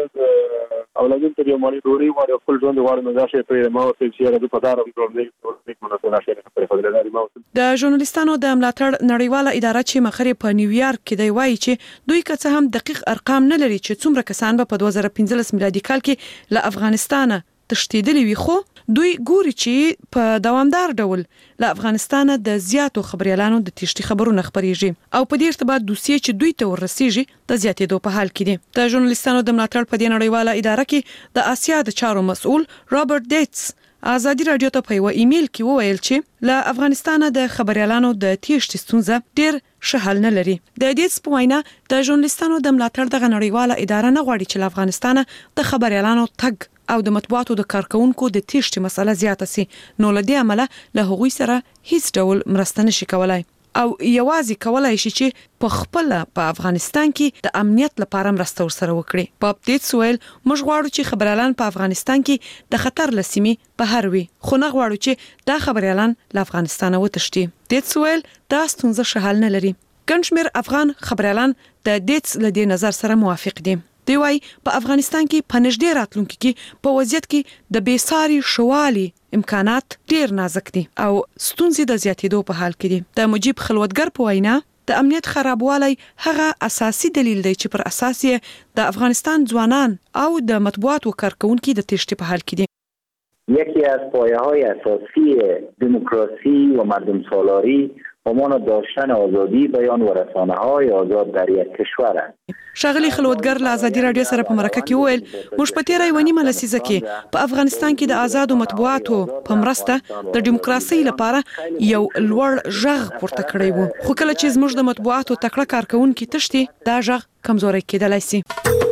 کته اولادین ته یو مالي ډوري واره خپل ژوند واره نه راشه په ما او چې راځي په دار او ټولنې په مناسبه راشه په خبره ده. د ژورنالیستانو د ملاتړ نړیواله اداره چې مخري په نیویارک کې دی وایي چې دوی که څه هم دقیق ارقام نه لري چې څومره کسان به په دوه زره پنځلس میلادي کال کې له افغانستانه تښتېدلي وي، خو دوی ګوري چې په دوامدار ډول له افغانستانه د زیاتو خبريالانو د تښتې خبرونه خبريږي او په دې ارتباط دوسیه چې دوی ته ورسیږي د زیاتېدو په حال کې دي. د ژورنالیستانو د ملاتړ په دې نړیواله اداره کې د آسیا د چارو مسؤل رابرټ ډیټس ازادي رادیو ته په یو ایمیل کې وویل چې له افغانستانه د خبريالانو د تښتې ستونزه ډیر ښه حل نه لري. د دې په وینا د ژورنالیستانو د ملاتړ دغه نړیواله اداره نه غواړي چې له افغانستانه د خبريالانو تګ او د مطبوعاتو د کارکونکو د تښتې مسله زیاته سي، نو له دې عمله له هغوی سره هیڅ ډول مرسته نشي کولای او یوازې کولای شي چې په خپل په افغانستان کې د امنیت لپاره مرسته ورسره وکړي. په اپډیټ سویل موږ غواړو چې خبريالان په افغانستان کې د خطر لسیمې بهر وي، خو نه غواړو چې دا خبريالان له افغانستانه وتښتي. دې سویل دا ستونزه شحال نه لري. ګنشمیر افغان خبريالان د دې له دې نظر سره موافق دي. دی وای په افغانستان کې په نږدې راتلونکي کې په وضعیت کې د بیساري شوالي امکانات ډیر نازک دي او ستونزې د زیاتېدو په حال کې دي. د مجيب خلوتګر په وینا د امنیت خرابوالی هغه اساسي دلیل دی چې پر اساس یې د افغانستان ځوانان او د مطبوعاتو کارکونکو د تښتې په حال کې دي. یکی از پایه‌های اساسی دموکراسی و مردم سالاری همان داشتن آزادی بیان و رسانه‌های آزاد در یک کشور است. شاغلی خلوتګر له ازادي رادیو سره په مرکه کې وویل موږ په تیرې ونی ملسیزه کې په افغانستان کې د آزادو مطبوعاتو په مرسته د دیموکراسي لپاره یو لوړ ژغ پورته کړی وو، خو کله چې زموږ د مطبوعاتو تکړه کارکونکو تښتي دا ژغ کمزوري کېدلای شي.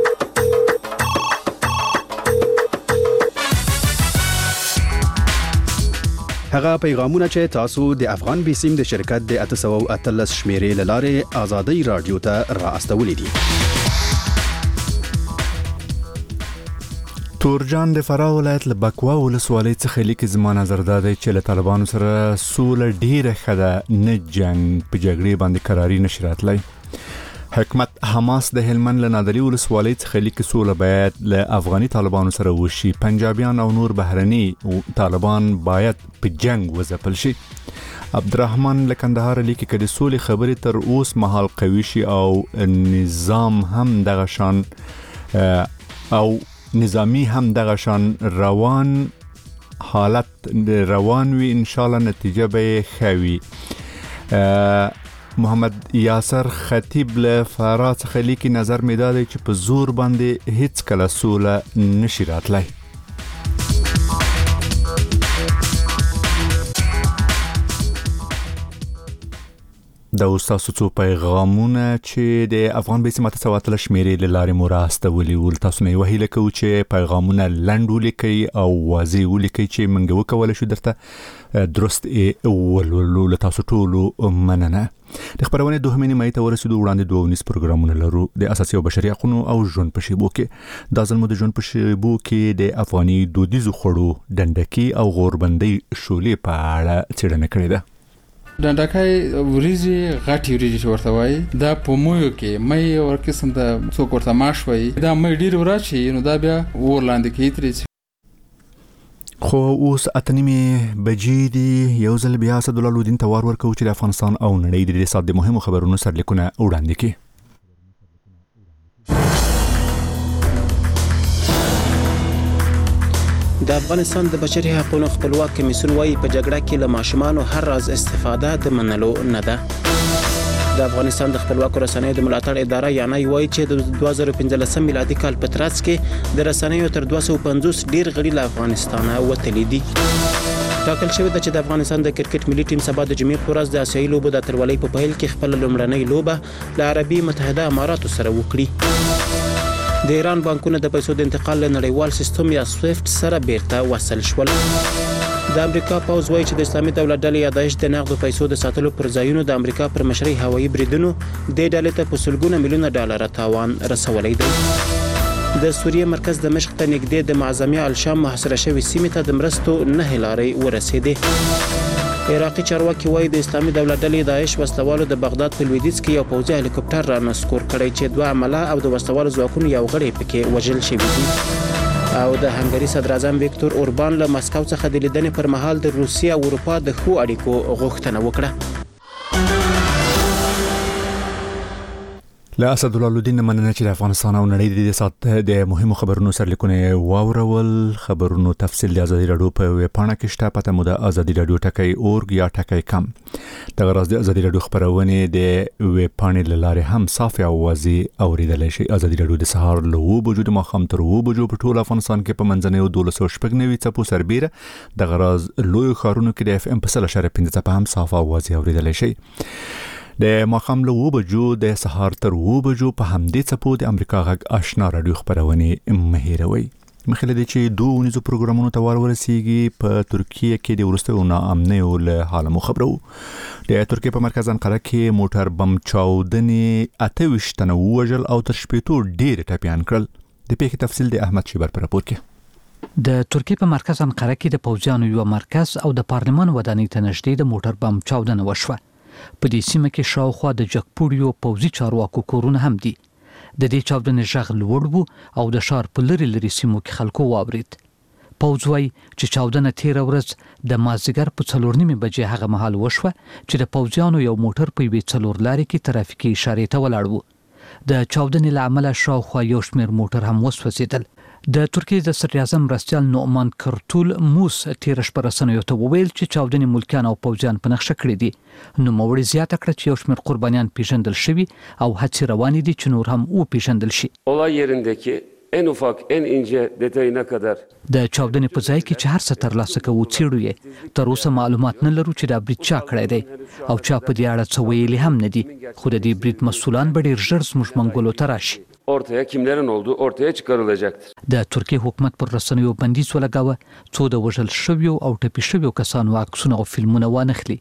هغه پیغامونه چې تاسو د افغان بیسیم د شرکت د اته سوه او اتلس شمیرې له لارې ازادي رادیو ته را استولې دي. تورجان د فراه ولایت له بکوا ولسوالۍ څخه لیکي زما نظر دا دی چې له طالبانو سره سوله ډیره ښه ده، نه جنګ په جګړې باندې قراري نشي راتلی. حکمت حماس د هلمند له نادري ولسوالۍ څخه لیکي سوله باید له افغاني طالبانو سره وشي، پنجابیان او نور بهرني طالبان باید په جنگ وځپل شي. عبدالرحمن له کندهار لیکي که د سولې خبرې تر اوس مهال قوي شي او نظام هم دغه شان او نظامی هم دغه شان روان حالت روان وي، ان شاء الله نتیجه به ښه وي. محمد یاسر خطیب له فراه څخه لیکي نظر مې دا دی چې په زور باندې هیڅ کله سوله نشي راتلی. د اوساسو څو پیغامونه چې د افغان بیسي ماته سواتله شمیرې لاره مراسته ولي ول تاسو نه وهیله کو چې پیغامونه لنډ ولیکي او واضح ولیکي چې منګه وکول شو درته درست ولول تاسو ټول مننه. د خبرونه دوهمینی مې ته ورسېدو وړاندې دوه ونیس پروګرامونه لرو د اساسي او بشري حقوقو او ژوند په شیبو کې د ځلمو د ژوند په شیبو کې د افغاني دودیزو خړو ډنډکی او غوربندي شولې په اړه څېړنه کړې ده. ډنډکای وریزي غټي وریزي ورته وای دا په مویو کې مې ور قسم د څوک ورته ماش وای دا مې ډیر ورچی نو دا بیا ورلاندې کې ترې خو اوس اتنیمه بجې دی یو ځل بیا اسد الله الدین توار ورکو چې د افغانستان او نړۍ د سات د مهمو خبرونو سرلیکونه وړاندې کړي. د افغانستان د بشري حقوقو خپلواک کمیسیون وايي په جګړه کې له ماشومانو هر راز استفاده د منلو نه ده. د افغانستان د خپلواکو رسنیو د ملاتړ اداره یانای وايي چې د دوه زره پنځلسم میلادي کال په ترڅ کې د رسنیو تر دوه سوه پنځوس ډیر غړي له افغانستان وتلي دي. ټاکل شوی د چې د افغانستان د کرکټ ملي ټیم سبا د جمعې په ورځ د آسیایي لوبو د اتلولۍ په پیل کې خپل لومړنۍ لوبه له عربي متحده اماراتو سره وکړي. د ایران بانکونه د پیسو د انتقال له نړیوال سیستم یا سویفت سره بیرته وصل شول. د امریکا پوز وايي چې د اسلامي دولت ډلې یا داعش د نقد پیسو د ساتلو پر ځایونو د امریکا پر مشرۍ هوایي بریدونو د ډلې ته په سلګونه میلیونه ډالر تاوان رسولی دی. د سوریې مرکز دمشق ته نږدې د معظمه الشام محاصره شوې سیمې ته د مرستو نه لارې ورسېدې. عراقي چارواکي وايي د اسلامي دولت ډلې داعش وسلوالو د بغداد په لویدیځ کې یو پوځي هلیکوپټر را نسکور کړی چې دوه عمله او د وسلوالو ځواکونو یو غړی پکې وژل شوی دی. او د هنګري صدر اعظم ویکتور اوربان له مسکو څخه د لیدنې پر مهال د روسیې او اروپا د ښو اړیکو غوښتنه وکړه. له اسد الله الدین مننه چې د افغانستان او نړۍ د سات د مهمو خبرونو سرلیکونه واورول. خبرونو تفصیل د ازادي رادیو په ویب پاڼه کې شته. پته مو د ازادي رادیو ټکی اورګ یا ټکی کم. د غرض د ازادي رادیو خبرونه د ویب پاڼې لاره هم صاف او واضح اوریدل شي. ازادي رادیو د سهار له وجود مخام تر وجود په ټول افغانستان کې په منځنۍ دولس سوه شپږ نوي څپو سربیره د غرض لوی خارونو کې د اف ام په سل اشاره پنځه څپه هم صاف او واضح اوریدل شي. د ماخام له و بجو د سهار تر و بجو په همدې څپو د امریکا غږ آشنا رادیو خبرونه مهیروي. مخله دي چې دوه ونیزو پروګرامونو ته ورسیږي. په ترکیه کې د ورستو ناامنۍ او له حالمو خبرو. د ترکیه په مرکز انقره کې موټر بم چاودنې اته ویشت تنه وژل او تر شپېتو ډېر ټپیان کړل. د پیښې تفصیل د احمد شیبر په راپور کې. د ترکیه په مرکز انقره کې د پوځیانو یو مرکز او د پارلمان ودانۍ ته نږدې د موټر بم چاودنه وشوه. په دې سیمه کې شاوخوا د جګپوړیو پوځي چارواکو کورونه هم دي. د دې چاودنې غږ لوړ وو او د ښار په لري لري سیمو کې خلکو واورید. پوځ وايي چې چاودنه تیر ورځ د مازیګر په څلور نیمه بجې هغه مهال وشوه چې د پوځیانو یو موټر په یوې څلور لارې کې ترافیکي اشارې ته ولاړ وو. د چاودنې له امله شاوخوا یو شمېر موټر هم وسوځېدل. د ترکیه د صدر اعظم مرستیال نومان کرتول موس تیر شپه رسنیو ته وویل چې چاودنې ملکیان او پوځیان په نقشه کړې دي. نو موري زیاته کړه چې یو شمېر قربانیان پیژندل شوي او هڅې روانې دي چې نور هم او پیژندل شي. olay yerindeki en ufak en ince detayına kadar د چاودنې په ځای کې چې هر څه ترلاسه کوو څېړو یې. تر اوسه معلومات نه لرو چې دا برید چا کړی دی او چا په دې اړه څه ویلي هم نه دي. خو د دې برید مسؤلان به ډېر ژر زموږ منګولو ته راشي. ortaya kimlerin olduğu ortaya çıkarılacaktır. د ترکیه حکومت پر رسنیو بندیز ولګاوه څو د وژل شویو او ټپي شویو کسانو عکسونه او فلمونه وانخلي.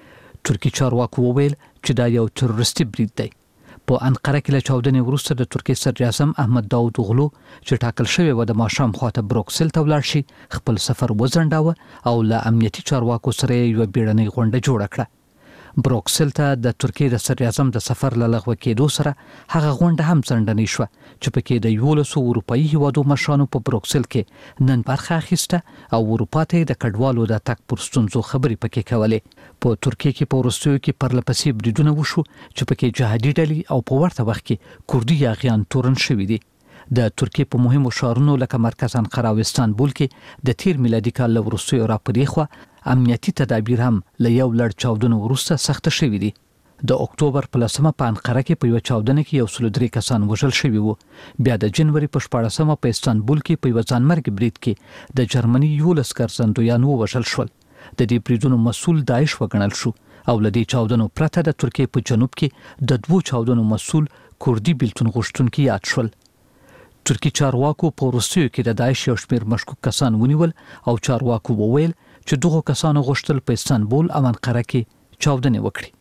ترکی چارواکو وویل چې دا یو تروریستي برید دی. په انقره کې له چاودنې وروسته د ترکیه صدر اعظم احمد داود اوغلو چې ټاکل شوی و د ماښام خواته بروکسل ته ولاړ شي خپل سفر وځنډاوه او له امنیتي چارواکو سره یو بیړنۍ غونډه جوړه کړه. بروکسل ته د ترکیه د صدر اعظم د سفر له لغوه کېدو سره هغه غونډه هم څنډنۍ شوه چې پکې د یولسو اروپایي هیوادو مشرانو په بروکسل کې نن برخه اخیسته او اروپا ته د کډوالو د تګ پر ستونزو خبرې پکې کولې. په ترکیه کې په وروستیو کې پرلپسې بریدونه وشو چې پکې جهادي ډلې او په ورته وخت کې کوردي یاغیان تورن شوي دي. د ترکیه په مهمو ښارونو لکه مرکز انقره او استانبول کې د تیر میلادي کال له وروستیو راپورې خوا امنیتي تدابیر هم له یو لړ چاودنو وروسته سخته شوي دي. د اکتوبر په لسمه په انقره کې په یو چاودنه کې یو سل درې کسان وژل شوي وو. بیا د جنوري په شپاړسمه په استانبول کې په یو ځانمرګ برید کې د جرمني یولس ګرځندویان ووژل شول. د دې بریدونو مسؤل داعش وګڼل شو او لدی چاودنو پرته د ترکیه په جنوب کې د دوو چاودنو مسول کوردی بیلتون غوښتونکي یاد شول. ترکی چارواکو په روسیو کې د داعش یو شمېر مشکوک کسان ونیول او چارواکو وویل چې دغه کسانو غوښتل په استانبول او انقره کې چاودنې وکړي.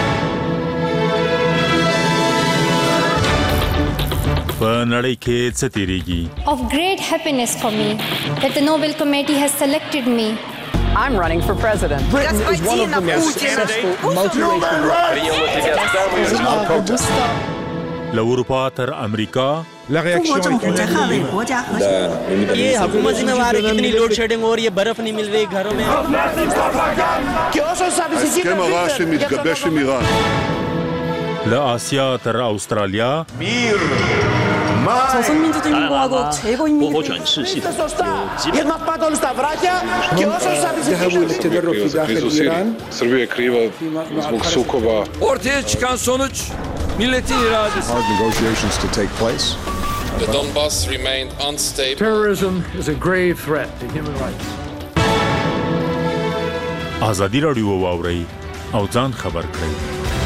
په نړۍ کې څه تیریږي؟ Of great happiness for me that the Nobel Committee has selected me. I'm running for president. Britain is one of the most successful multiracial. له اروپا تر امریکا ये हुकूमत जिम्मेवार है, कितनी load shedding हो रही है, बर्फ नहीं मिल रही घरों में. له آسیا تر استرالیا 조선민주주의공화국 최고인민회의 ortaya çıkan sonuç milletin iradesi. Hard negotiations to take place. The Donbas remained unstable. Terrorism is a grave threat to human rights. ازادي راډیو واوري او ځان خبر کړئ.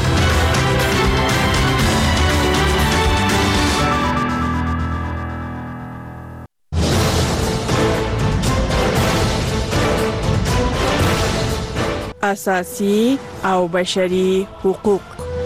اساسي او بشري حقوق.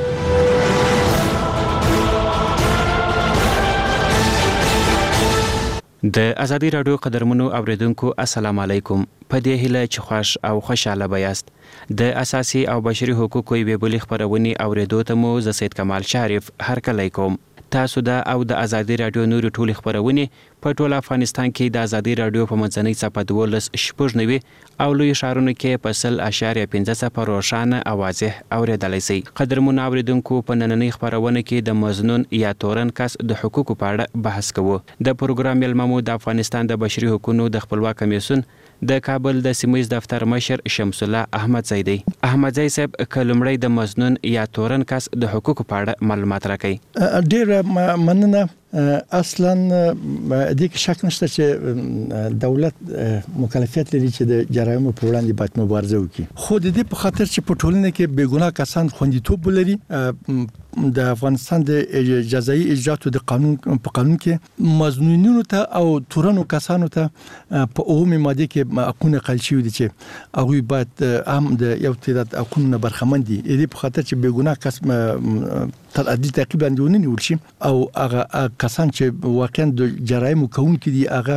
د ازادي راډیو قدرمنو اوریدونکو السلام علیکم. په دې هیله چې خوش او خوشاله بیاست. د اساسي او بشري حقوقو یوې بلې خبرونې اوریدو ته مو زه سید کمال شریف هرکلی کوم. تاسو دا او د ازادي راډیو نورو ټولې خبرونې په ټول افغانستان کې د ازادي راډیو په منځنۍ صفحه دولس شپږ نوي او لوی ښارونو کې په سل اشاریه پنځه صفر روښانه او واضح اوریدلی شئ. قدرمنو اوریدونکو په نننۍ خبرونه کې د مظنون یا تورن کس د حقوقو په اړه بحث کوو. د پروګرام میلمه مو د افغانستان د بشري حقوقو د خپلواک کمیسیون د کابل د سیمه‌ییز دفتر مشر شمس الله احمدزی دی. احمدزی صاحب کلمړی د مظنون یا تورن کس د حقوقو په اړه معلومات راکړئ. ډیر مننه. اصلا د دې شک نشته چې دولت مکلفیت لري چې د جرایمو په وړاندې باید مبارزه وکړي. خو د دې په خاطر چې په ټولنه کې بیګناه کسان خوندیتوب ولري، د افغانستان د جزایي اجرااتو د قانون په قانون کې مظنونینو ته او تورنو کسانو ته په عمومي ماده کې حقونه قل شوي دي چې هغه باید هم د یو تعداد حقوقونه برخمن دي. دې په خاطر چې بیګناه کس تر عدالت تعقیب باندې ونیول شي او هغه کسان چې واقعا د جرایم کوونکي دي هغه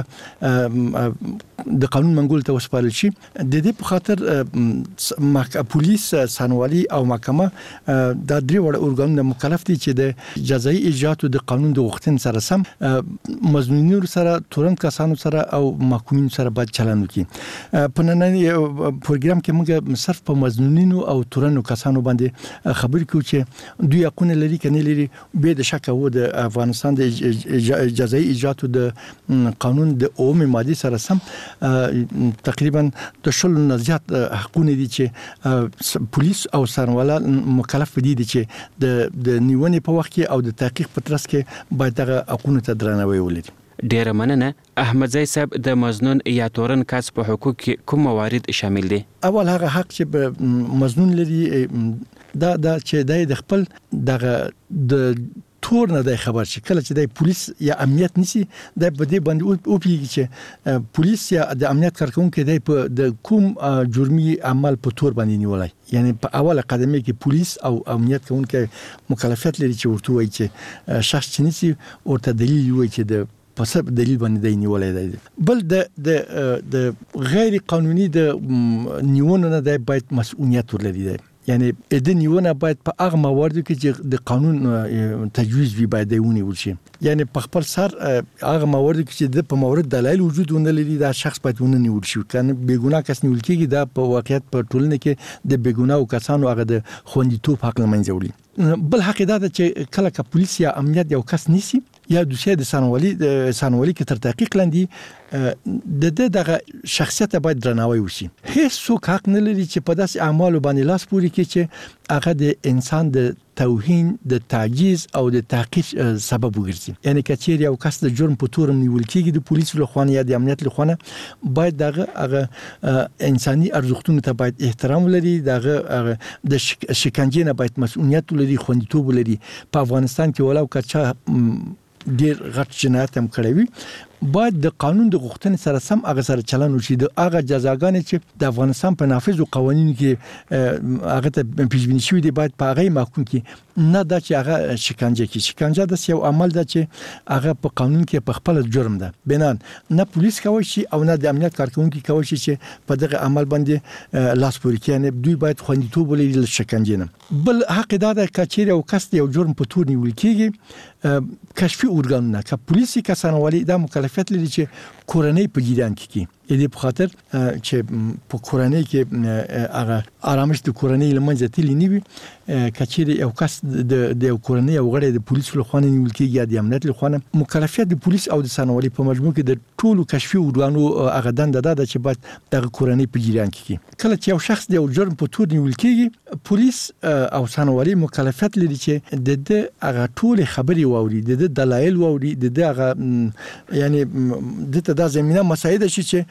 د قانون منګول ته وسپارل شي. د دې په خاطر پولیس، سانوالي او محکمه د درې وړ اورګانونه مکلف دي چې د جزایي اجرااتو د قانون د غوښتنې سره سم مظنونینو سره، تورن کسانو سره او محکومینو سره باید چلند وکړي. په نننۍ پروګرام کې موږ صرف په مظنونینو او تورن کسانو باندې خبرې کوو چې دوی حقونه لري کنه لري. به د شک وو د افغانستان د جزایي اجرااتو د قانون د عمومي ماده سره سم تقریبا د شل نه زیات حقونه دي چې پولیس او سرواله مکلف دي چې د د نیونې په وخت کې او د تحقیق په ترڅ کې باید هغه حقونه ته درناوی ولري. ډیره مننه. احمدزی صاحب د مظنون یا تورن کس په حقوق کې کوم موارد شامل دي؟ اول هغه حق چې مظنون لري دا دا چې د خپل دغه د تور نه د خبر شي. کله چې د پولیس یا امنیت نسی د بده باندې او پیږي چې پولیس یا د امنیت کارکونکو د د کوم جرمي عمل په تور باندې نیولای. یعنی په اوله قدمه کې پولیس او امنیت کوونکو مکلفیت لري چې ورته وایي چې شخص چې نسی ورته دلیل وایي چې د په سبب دلیل باندې دی نیولای دی. بل د د د غیر قانوني د نیونه نه د باید مسؤلیت ورلري دی. یعنی د نیونه باید په هغه مواردو کې چې د قانون تجویز وي باید ونیول شي. یعنی په خپل سر هغه مواردو کې چې د په مورد دلایل وجود ونه لري دا شخص باید ونیول شي. کنه بیګناه کس نیول کېږي دا په واقعیت په ټولنه کې د بیګناه کسانو هغه د خوندیتوب حق لمنځه وړي. بل حق دا چې کله که پولیس یا امنیت یو کس نیسی یا دوسیه د سانوالي د سانوالي کې تر تحقیق لاندې د د دغه شخصیت باید درناوی وشي. هیڅ څوک حق نه لري چې په داسې اعمالو باندې لاس پوري کړي چې هغه د انسان د توهین د تعجیز او د تحقیر سبب وګرځي. یعنی کچیر یو کس د جرم په تور نیول کېږي د پولیسو لخوا یا د امنیت لخوا باید دغه هغه انساني ارزښتونو ته باید احترام ولري، دغه د شکنجې نه باید مسؤلیت ولري، خوندیتوب ولري. په افغانستان کې ولو کچا ډیر غټ جنایت هم کړی وي باید د قانون د غوښتنې سره سم هغه سره چلن وشي. د هغه جزاګانې چې د افغانستان په نافذو قوانینو کې هغه ته پیشبینی شوی دی باید په هغه محکوم کې نه دا چې هغه شکنجه کې. شکنجه د یو عمل ده چې هغه په قانون کې په خپل جرم ده، بنان نه پولیس کوي شي او نه د امنیت کارکونکو کوي شي چې په دغه عمل باندې لاس پوري کوي. دوی باید خوندیتوب ولري ل شکنجه نه. بل حق دا ده کچیر یو کس یو جرم په تور نیول کېږي کشفي ارګانونه که پولیسي کسانوالي دا مکلفیت لري چې کورنۍ په جریان کې کی دې په خاطر چې په کورنۍ کې هغه آرامش د کورنۍ لمنځه تللی نیوي. کچیر یو کس د د کورنۍ او غړي د پولیسو لخوا نیول کېږي یا د امنیت لخوا مکلفیت د پولیس او د سانوالي په مجموع کې د ټولو کشفي ارګانو هغه دنده ده چې باید د کورنۍ په جریان کې کی. کله چې یو شخص د یو جرم په تور نیول کېږي پولیس او سانوالي مکلفیت لري چې د د هغه ټول خبري واوري، د دلایل واوري، د هغه یعنی د ته د زمينه مساعده شي چې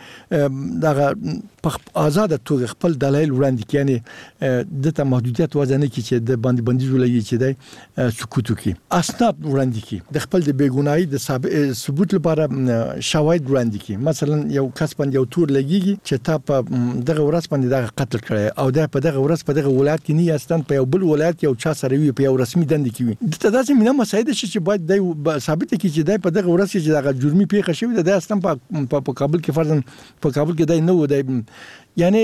دغه په آزاد توګه خپل دلایل وړاندې کړي. یعنی د ته محدودیت وزنه کې چې د باندې بندیز ولګي چې د سکوت وکړي، اسناد وړاندې کړي، د خپل د بیګناهي د ثبوت لپاره شواهد وړاندې کړي. مثلا یو کس باندې یو تور لګيږي چې تا په دغه ورځ باندې دغه قتل کړی او دا په دغه ورځ په دغه ولایت کې نه یاستان په یو بل ولایت یو چا سره وي په یو رسمي دند کې وي. د ته د زمينه مساعده شي چې باید د ثابت کړي چې د په دغه ورځ کې دغه جرمي پیښه شوې ده، د اصلا په کابل کې فرضاً په کابل کې دای نه و دی. یعنی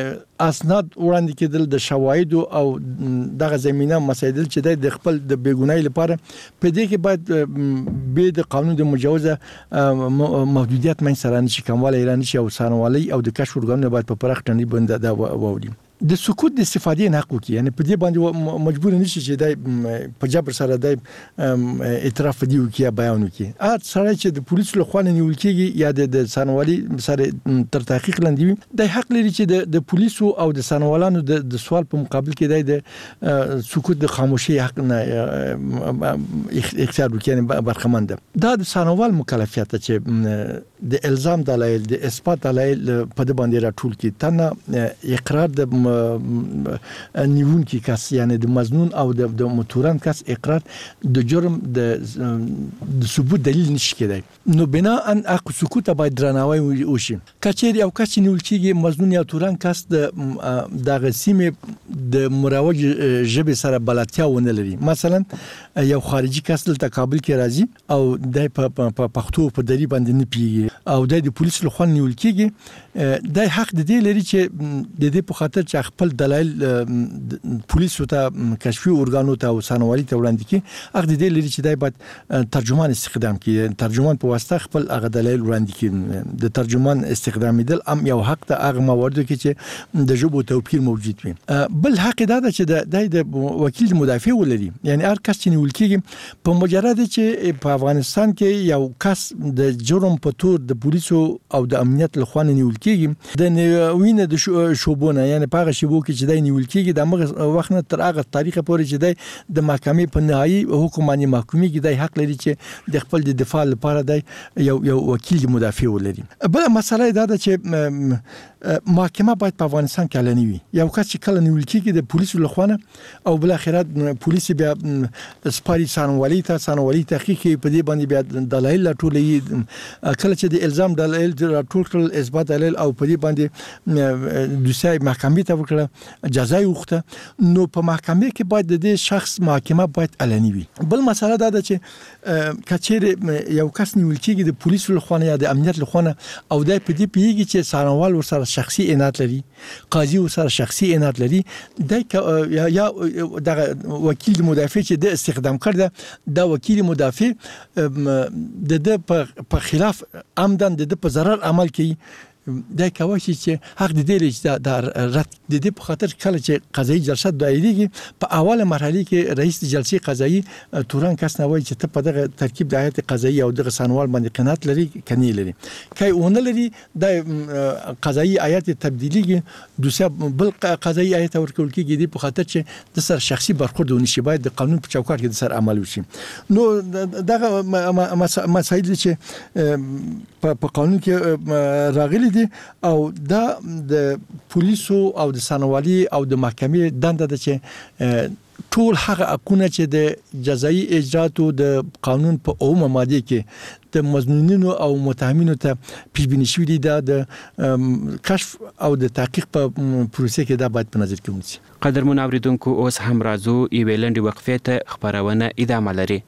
اسناد وړاندې کېدل د شواهد او دغه زمينه مسایل چې د خپل د بیګناهي لپاره په دې کې باید به د قانون د مجوزه محدودیت من سره نشي کومواله ایران شي او سانوالي او د کشف ورګانو باید په پرخ ټنډي بنده دا ووري. د سکوت د استفادې نه حق وکي، یعنی په دې باندې مجبور نشي چې د په جبر سره د اعتراف دی وکي یا بیان وکي. ا سره چې د پولیسو لخوا نیول کېږي یا د سانوالي سره تر تحقیق لاندې د حق لري چې د پولیسو او د سانوالانو د سوال په مقابل کې د سکوت د خاموشي حق نه اختیار وکي، یعنی برخمنده. دا د سانوال مکلفیت چې د الزام دلایل د اثبات دلایل په د باندې راټول کی تنه اقرار د نیون کی کس یعنی د مظنون او د متورن کس اقرار د جرم د ثبوت دلیل نشي کېدای. نو بنا ان اق سکوت باید درناوی وشي. کچیر یو کس نیول کېږي مظنون یا تورن کس د دغه سیمه د مروج ژبه سره بلدتیا ونه لري. مثلا یو خارجي کس دلته کابل کې راځي او د په پښتو په دری باندې نه پیږي او د پولیسو لخوا نیول کېږي، د حق د دې لري چې د دې په خاطر چې خپل دلایل پولیسو ته کشفي ارګانو ته او سانوالي ته وړاندې کړي، هغه د دې لري چې دای باید ترجمان استخدام کړي، ترجمان په واسطه خپل هغه دلایل وړاندې کړي. د ترجمان استخدامیدل ام یو حق ته هغه مواردو کې چې د ژبو توپیر موجود وي. بل حق دا ده چې د وکیل مدافع ولري، یعنی هر کس چې نیول کېږي په مجرد چې په افغانستان کې یو کس د جرم په تور د پولیسو او د امنیت لخوا نیول کېږي د نوینه د شوبونه یعنی په هغه شیبو کې چې د نیول کېږي د هغه وخت نه تر هغه تاریخ پورې چې د محکمې په نهایي حکم باندې محکومي کې د حق لري چې د خپل د دفاع لپاره د یو یو وکیل مدافع ولري. بل مسله دا ده چې محکمه باید په افغانستان کې اعلاني وي. یو کس چې کله نیول کېږي د پولیسو لخوا او بل اخرت پولیس بیا سپاري سانوالي ته سانوالي تحقیق په دې باندې بیا دلایل ټولې کله چې د الزام دلایل ټول ټول اثبات دلایل او په دې باندې دوسیه محکمې ته وکړه جزا یې وخته، نو په محکمې کې باید د دې شخص محاکمه باید اعلاني وي. بل مسله دا ده چې کچیر یو کس نیول کېږي د پولیسو لخوا یا د امنیت لخوا او دای په دې پیږي چې سانوال ورسره شخصي عنایت لري، قاضي ورسره شخصي عنایت لري، د یا د وکیل مدافع چې د استخدام کړ د وکیل مدافع د د په خلاف عمدن د په ضرر عمل کوي دا کوي چې حق د دې چې د رد د دې په خاطر کله چې قضایي جلسه دایریږي په اوله مرحله کې رئیس جلسې قضایي توران کس نه وایي چې ته په دغه ترکیب د هیئت قضایي او دغه سنوال باندې قناعت لري کني لري کای اون لري د قضایي هیئت تبدیلیږي دوسه بل قضایي هیئت ورکول کېږي د په خاطر چې د سر شخصي برخورد ونشي باید د قانون په چوکاټ کې د سر عمل وشي نو دغه مسایل چې په قانون کې راغلي دي او دا د پولیسو او د سنوالي او د محکمې دنده ده چې ټول هغه حقونه چې د جزایي اجراتو د قانون په اومه ماده کې د مظنونینو او متهمینو ته پیشبینی شوی دی د کشف او د تحقیق په پروسه کې دا باید په نظر کې ونیسي. قدرمن اوریدونکو اوس هم راځو یوې لنډې وقفې ته خبرونه ادامه لري.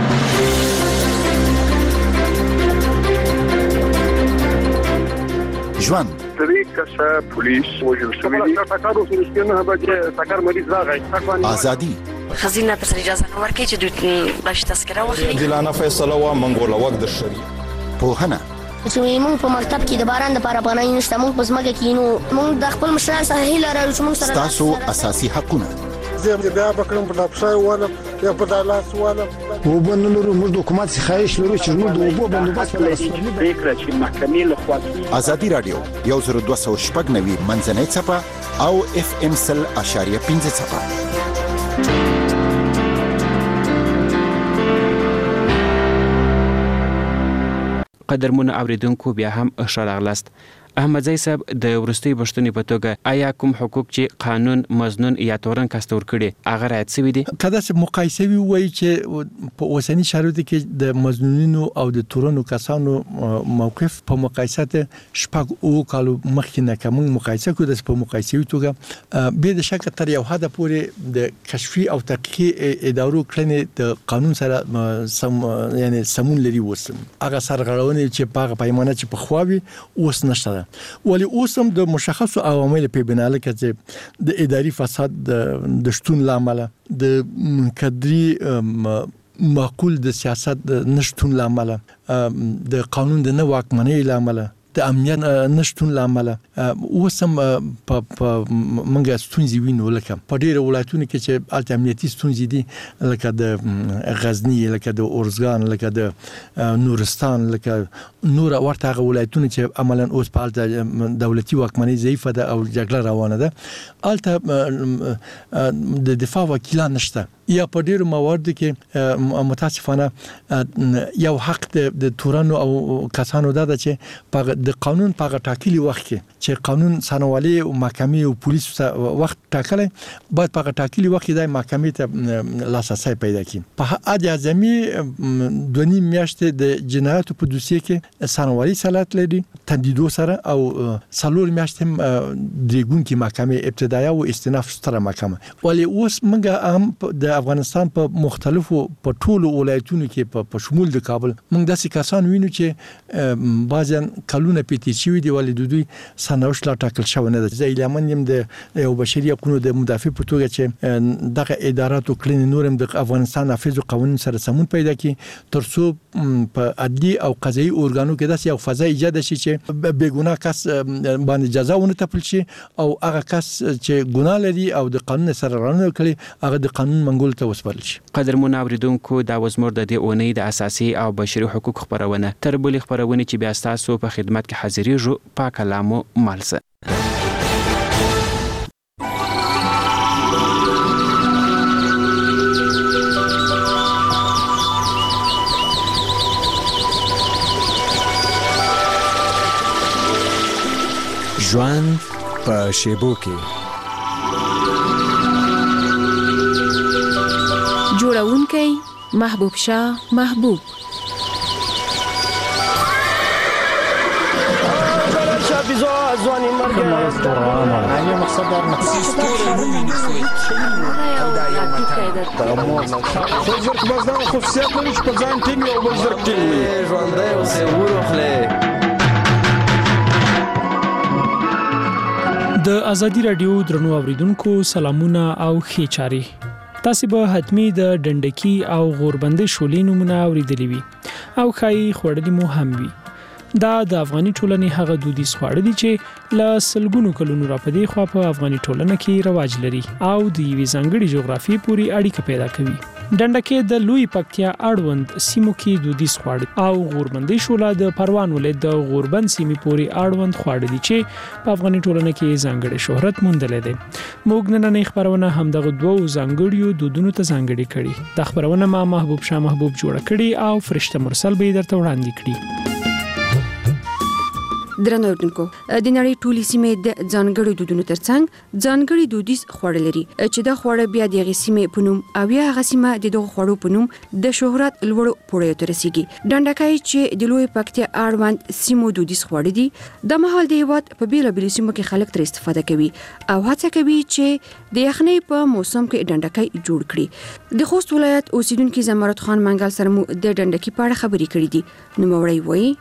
ژوند درې کسه پولیس وژل شوي دي. ټاکارو سره نه به ټاکار مریض راغی. ازادي خزینه پر اجازه نه ورکړي چې دوی باش تذکره واخلي. عادلانه فیصله و منګول وخت د شری پوهنه چې موږ په مکتب کې د باران د لپاره پناه نشته موږ په ځمکه کې نو موږ د خپل مشران سره هیله لرو چې موږ سره تاسو اساسي حقونه زه بیا بکرم په تاسو والا یا په دالاس والا وبنلرو موږ د حکومت څخه خواهش لرو چې موږ د اوبو بندوبست په لاس فکر چې محکمې له خوا ازادي رادیو یو زر دوه سوه شپږ نوي منځنۍ څپه او اف ام سل اشاریه پنځه څپه. قدرمن اوریدونکو بیا هم ښه راغلاست. احمد زئی صاحب د ورستۍ پښتنې په توګه آیا کوم حقوق چې قانون مزنون یا تورن کاستور کړي هغه رعایت شوي دي؟ کله چې مقایسه وی وایي چې په اوسنی شرایطو کې د مزنونینو او د تورنو کسانو موقف په مقایسه شپږ او کالو مخکې نه کوم مقایسه کوي د په مقایسوي توګه به د شک تر یو حد پورې د کشفي او تحقیقي ادارو کړنې د قانون سره سم یعنی سمون لري وسم هغه سرغړونې چې په پیمانه چې په خواوي اوس نشته ولی اوسم د مشخصو عوامل په بنا لکه د اداري فساد د شتون لامل د کدري معقول د سیاست د نشټون لامل د قانون د نه واکمنۍ لامل د امنیت نشټون لامل اوسم په منګه ستونزې وینو لکه په ډیرو ولایتونو کې چې الته امنیتي ستونزې دي لکه د غزنی لکه د اورزګان لکه د نورستان لکه نور ورته ولایتونو چې عملاً اوس په الته دولتي واکمنۍ ضعیفه ده او جګړه روانه ده الته د دفاع وکیلان نشته یا په ډیرو مواردو کې متاسفانه یو حق د تورانو او کسانو ده چې په د قانون په ټاکلي وخت کې چې قانون سنوالي او محکمې او پولیس وخت ټاکلی باید په ټاکلي وخت کې د محکمې ته لاسرسی پیدا کړي. په عادي اعظمي دوه نیم میاشتې د جنایاتو په دوسیه کې سنوالي صلاحیت لري تمدیدو سره او څلور میاشتې درېګونکې محکمې ابتدایي او استئناف ستره محکمه ولی اوس موږ هم د افغانستان په مختلفو په ټولو ولایتونو کې په شمول د کابل موږ داسې کسان وینو چې بعضیان کلونه پیتی شوی دی ولې د دوی سنوش لا ټاکل شوی نه ده. زه ایلامن یم د یو بشري حقوقو د مدافع په توګه چې دغه ادارات او کړنې نورم د افغانستان نافذ قوانین سره سمون پیدا کړي ترڅو په عدلي او قضایي اورګانو کې داسې یو فضا ایجاد شي چې بېګناه کس باندې جزا ونه ټاکل شي او هغه کس چې ګناه لري او د قانون سره رانه کړي هغه د قانون منګول ته وسپارل شي. قدرمن اوریدونکو دا وزمر د دې اونۍ د اساسي او بشري حقوق خبرونه تر بلې خبرونه چې بیا تاسو په خدمت کې حاضرېږو په کلامو مالسه. ژوند په شیبو کې جوړونکی محبوب شاه محبوب ځواني مرګ نه مقصد دا خو بازار خصوصیت لري چې په ځان ټینګ او بل زر ټینګ ژوندی اوسې ورخلې. د ازادي رادیو درنو اوریدونکو سلامونه او ښې چارې. تاسو به حتمی د ډنډکی او غوربندې شولې نمونه اوریدلې وي او خای خوړلې مو هم وي. دا د افغاني ټولنې هغه دودیز خواړه دي چې له سلګونو کلونو راپدې خوا په افغاني ټولنه کې رواج لري او د یوې ځانګړي جغرافیې پورې اړیکه پیدا کوي. ډنډکی د لوی پکتیا اړوند سیمو کې دودیز خواړه او غوربندي شوله د پروان ولایت د غوربند سیمې پورې اړوند خواړه دي چې په افغاني ټولنه کې ځانګړي شهرت موندلې ده. موږ نن نه خبرونه هم دغه دوه ځانګړیو دودونو ته ځانګړي کړي. د خبرونه ما محبوب شاه محبوب جوړ کړي او فرشته مرسل به درته وړاندې کړي. درنو اوردونکو د نړۍ ټولې سیمې د ځانګړي دودونو ترڅنګ ځانګړي دودیز خواړه لري چې دا خواړه بیا د غسیمې په نوم او یا غسیمه د دغه خواړو په نوم د شهرت لوړ پوړیو ته رسیږي. ډنډکی چې د لوی پکتیا اړوند سیمو دودیز خواړه دي د مهال د هیواد په بیلابیلو سیمو کې خلک تر استفاده کوي او هڅه کوي چې د یخنۍ په موسم کې ډنډکی جوړ کړي. د خوست ولایت اوسیدونکو زمرد خان منګل سره مو د ډنډکی په اړه خبرې کړې دي. نو موري وایي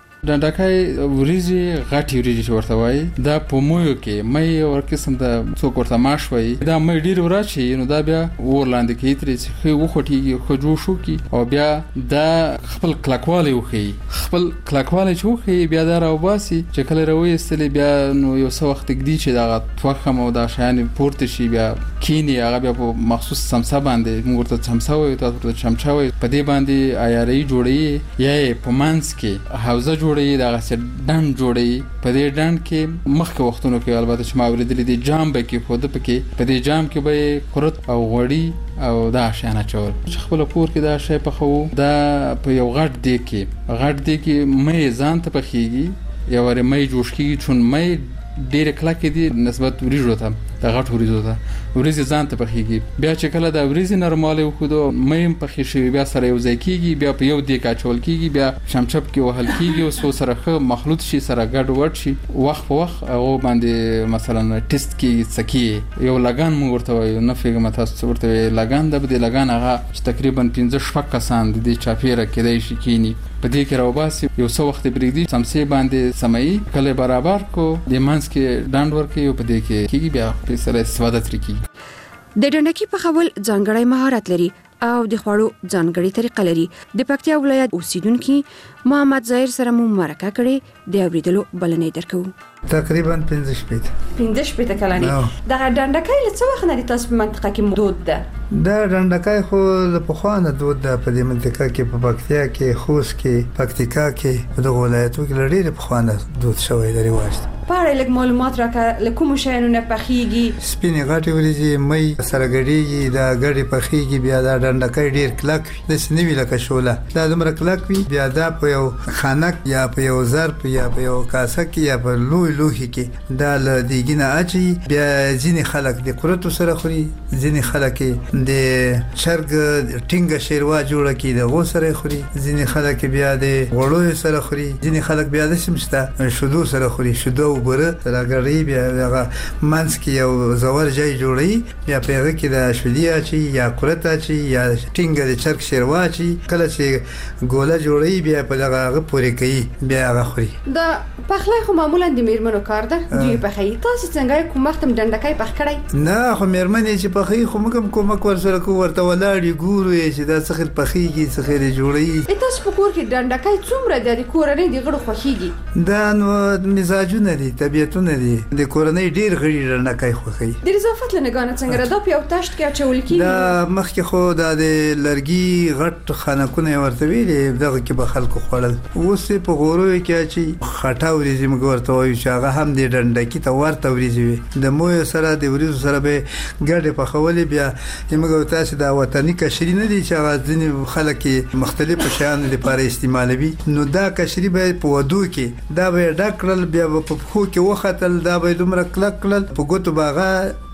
ډنډکی وریزي غټي وریزي چې ورته وایي دا په مویو کې مې ور قسم د څوک ورته ماش وایي دا مې ډیر وراشي نو دا بیا ورلاندې کې ترې چې خو وخټيږي خو جوړ شو کی او بیا دا خپل کلکواله وخی خپل کلکواله چې وخی بیا دا راوباسي چې کله راوي استلې بیا نو یو څو وخت کې چې دا توخم او دا شان پورته شي بیا کینی هغه بیا په مخصوص سمسا باندې موږ ته سمسا وي تاسو ته چمچا وي په دې باندې عیاري جوړي یا په مانس کې حوزه جوړي دا غسر ډن جوړي په دې ډن کې مخکې وختونو کې البته چې ما ورېدلې دي جام به کې خود پکې په دې جام کې به قرت او غوړي او دا شانه چول چې خپل پور کې دا شی په خو دا په یو غټ دی کې غټ دی کې مې ځان ته پخېږي یو ور مې جوش کیږي چون مې ډېر کلکې دي نسبت وریجو ته د غټ وریجو ته وریجې ځان ته پخېږي بیا چې کله دا وریجې نرماله وخدو مې پخې شي بیا سره یو ځای کیږي بیا په یو دی کاچول کیږي بیا شمچپ کې وهل کیږي او سو سره خه مخلوط شي سره ګډ وډ شي وخت په وخت او باندې مثلا ټیسټ کې سکی یو لګان مو ورته وایو نه فکر تاسو ورته لګان د بده لګان هغه تقریبا پنځه شپږ کسان د چاپیره کېدای شي کینی په دې کې راوباسي یو څو وخت بریدي سمسي باندې سمای کله برابر کو د مانس کې ډاند ورکي او په دې کې کیږي بیا په سره استفاده ترې کیږي. د ډنډکی په خول ځانګړی مهارت لري او د خوړو ځانګړي طریقه لري. د پکتیا ولایت اوسیدونکو محمد ظاهر سره مو مرکه کړي د اوریدلو بلنې درکو. تقریبا پنځه شپې پنځه شپې کلانی د ډنډکی له څو وخت نه تاسو په منطقه کې موجود ده؟ دا ډنډکی خو له پخوانه دود ده په دې منطقه کې په پکتیا کې خوست کې پکتیکا کې په دغه ولایتو کې لري پخوانه دود شوی د رواج پاره لګ معلومات راکړه لکه کوم شیانو نه پخېږي. سپینې غټې وریجې مې سره ګډېږي دا ګډې پخېږي بیا دا ډنډکی ډیر کلک وي د سنوي لکه شوله دا دومره کلک وي بیا دا په یو خانک یا په یو ظرف یا په یو کاسه کې یا په لوی لوښي کې دا له دیګینه اچي بیا ځینې خلک د قرتو سره خوري ځینې خلک د شرګ ټینګه شیروا جوړه کی د غو سره خوري ځینې خلک بیا د غوړو سره خوري ځینې خلک بیا د سمسته شودو سره خوري شودو بره راګړی بیا هغه منس کې یو زور ځای جوړي بیا په هغه کې د شودیا چی یا قرتا چی یا ټینګه د چرګ شیروا چی کله چې ګوله جوړي بیا په هغه پورې کوي بیا هغه خوري. دا پخلی خو معمولا د میرمنو کار ده دوی پخې تاسو څنګه کوم وخت ډنډکی پخ کړی؟ نه خو میرمنې چې پخې خو موږ کومک ورسره کو ورته ولاړی ګورو چې دا څخه پخېږي څخه جوړي. تاسو په کور کې ډنډکی څومره د کورنۍ د غړو خوښيږي؟ دا نو مزاجونه دي طبيعتونه دي د کورنۍ ډیر غړي ډنډکی خوښي. د اضافت لنګانه څنګه را دا په یو تاشت کې اچول کیږي؟ دا مخکې خو د لرګي غټ خانکونه ورته ویلې دغه کې به خلکو خوړل اوس په غورو کې اچي خټا وريزي موږ ورته وایو چې هغه هم د ډنډکی ته ورته وريزي وي د مو سره د وريزو سره به ګډه په خولې بیا موږ تاسو د وطني کشري نه دي چې هغه ځینې خلک مختلف شیان لپاره استعمالوي نو دا کشري به په ودو کې دا به ډکړل بیا په خو کې وختل دا به دومره کلک کلل په ګوتو باغه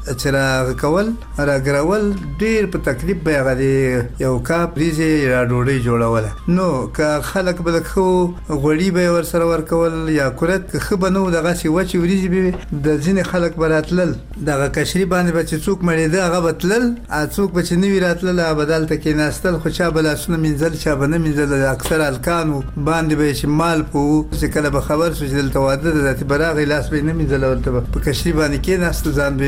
چې کول راګرول ډیر په تکلیف به غدي یو کاپ ریزه را ډوډۍ جوړوله نو که خلک به خو غوړی به ور سره ور کول یا کورت خو بنو دغه سی وچی وریزي به د ځینې خلک براتلل دغه کشري باندې به چې څوک مړي دا غو بتلل ا څوک به چې نوی راتلل بدل ته کې ناستل خو چا بل اسونه منزل چا بنه منزل اکثر الکانو باندې به شمال په چې کله به خبر شو چې دلته واده د براغ لاس به نه منزل ورته په کشري باندې کې ناستل ځان به ملک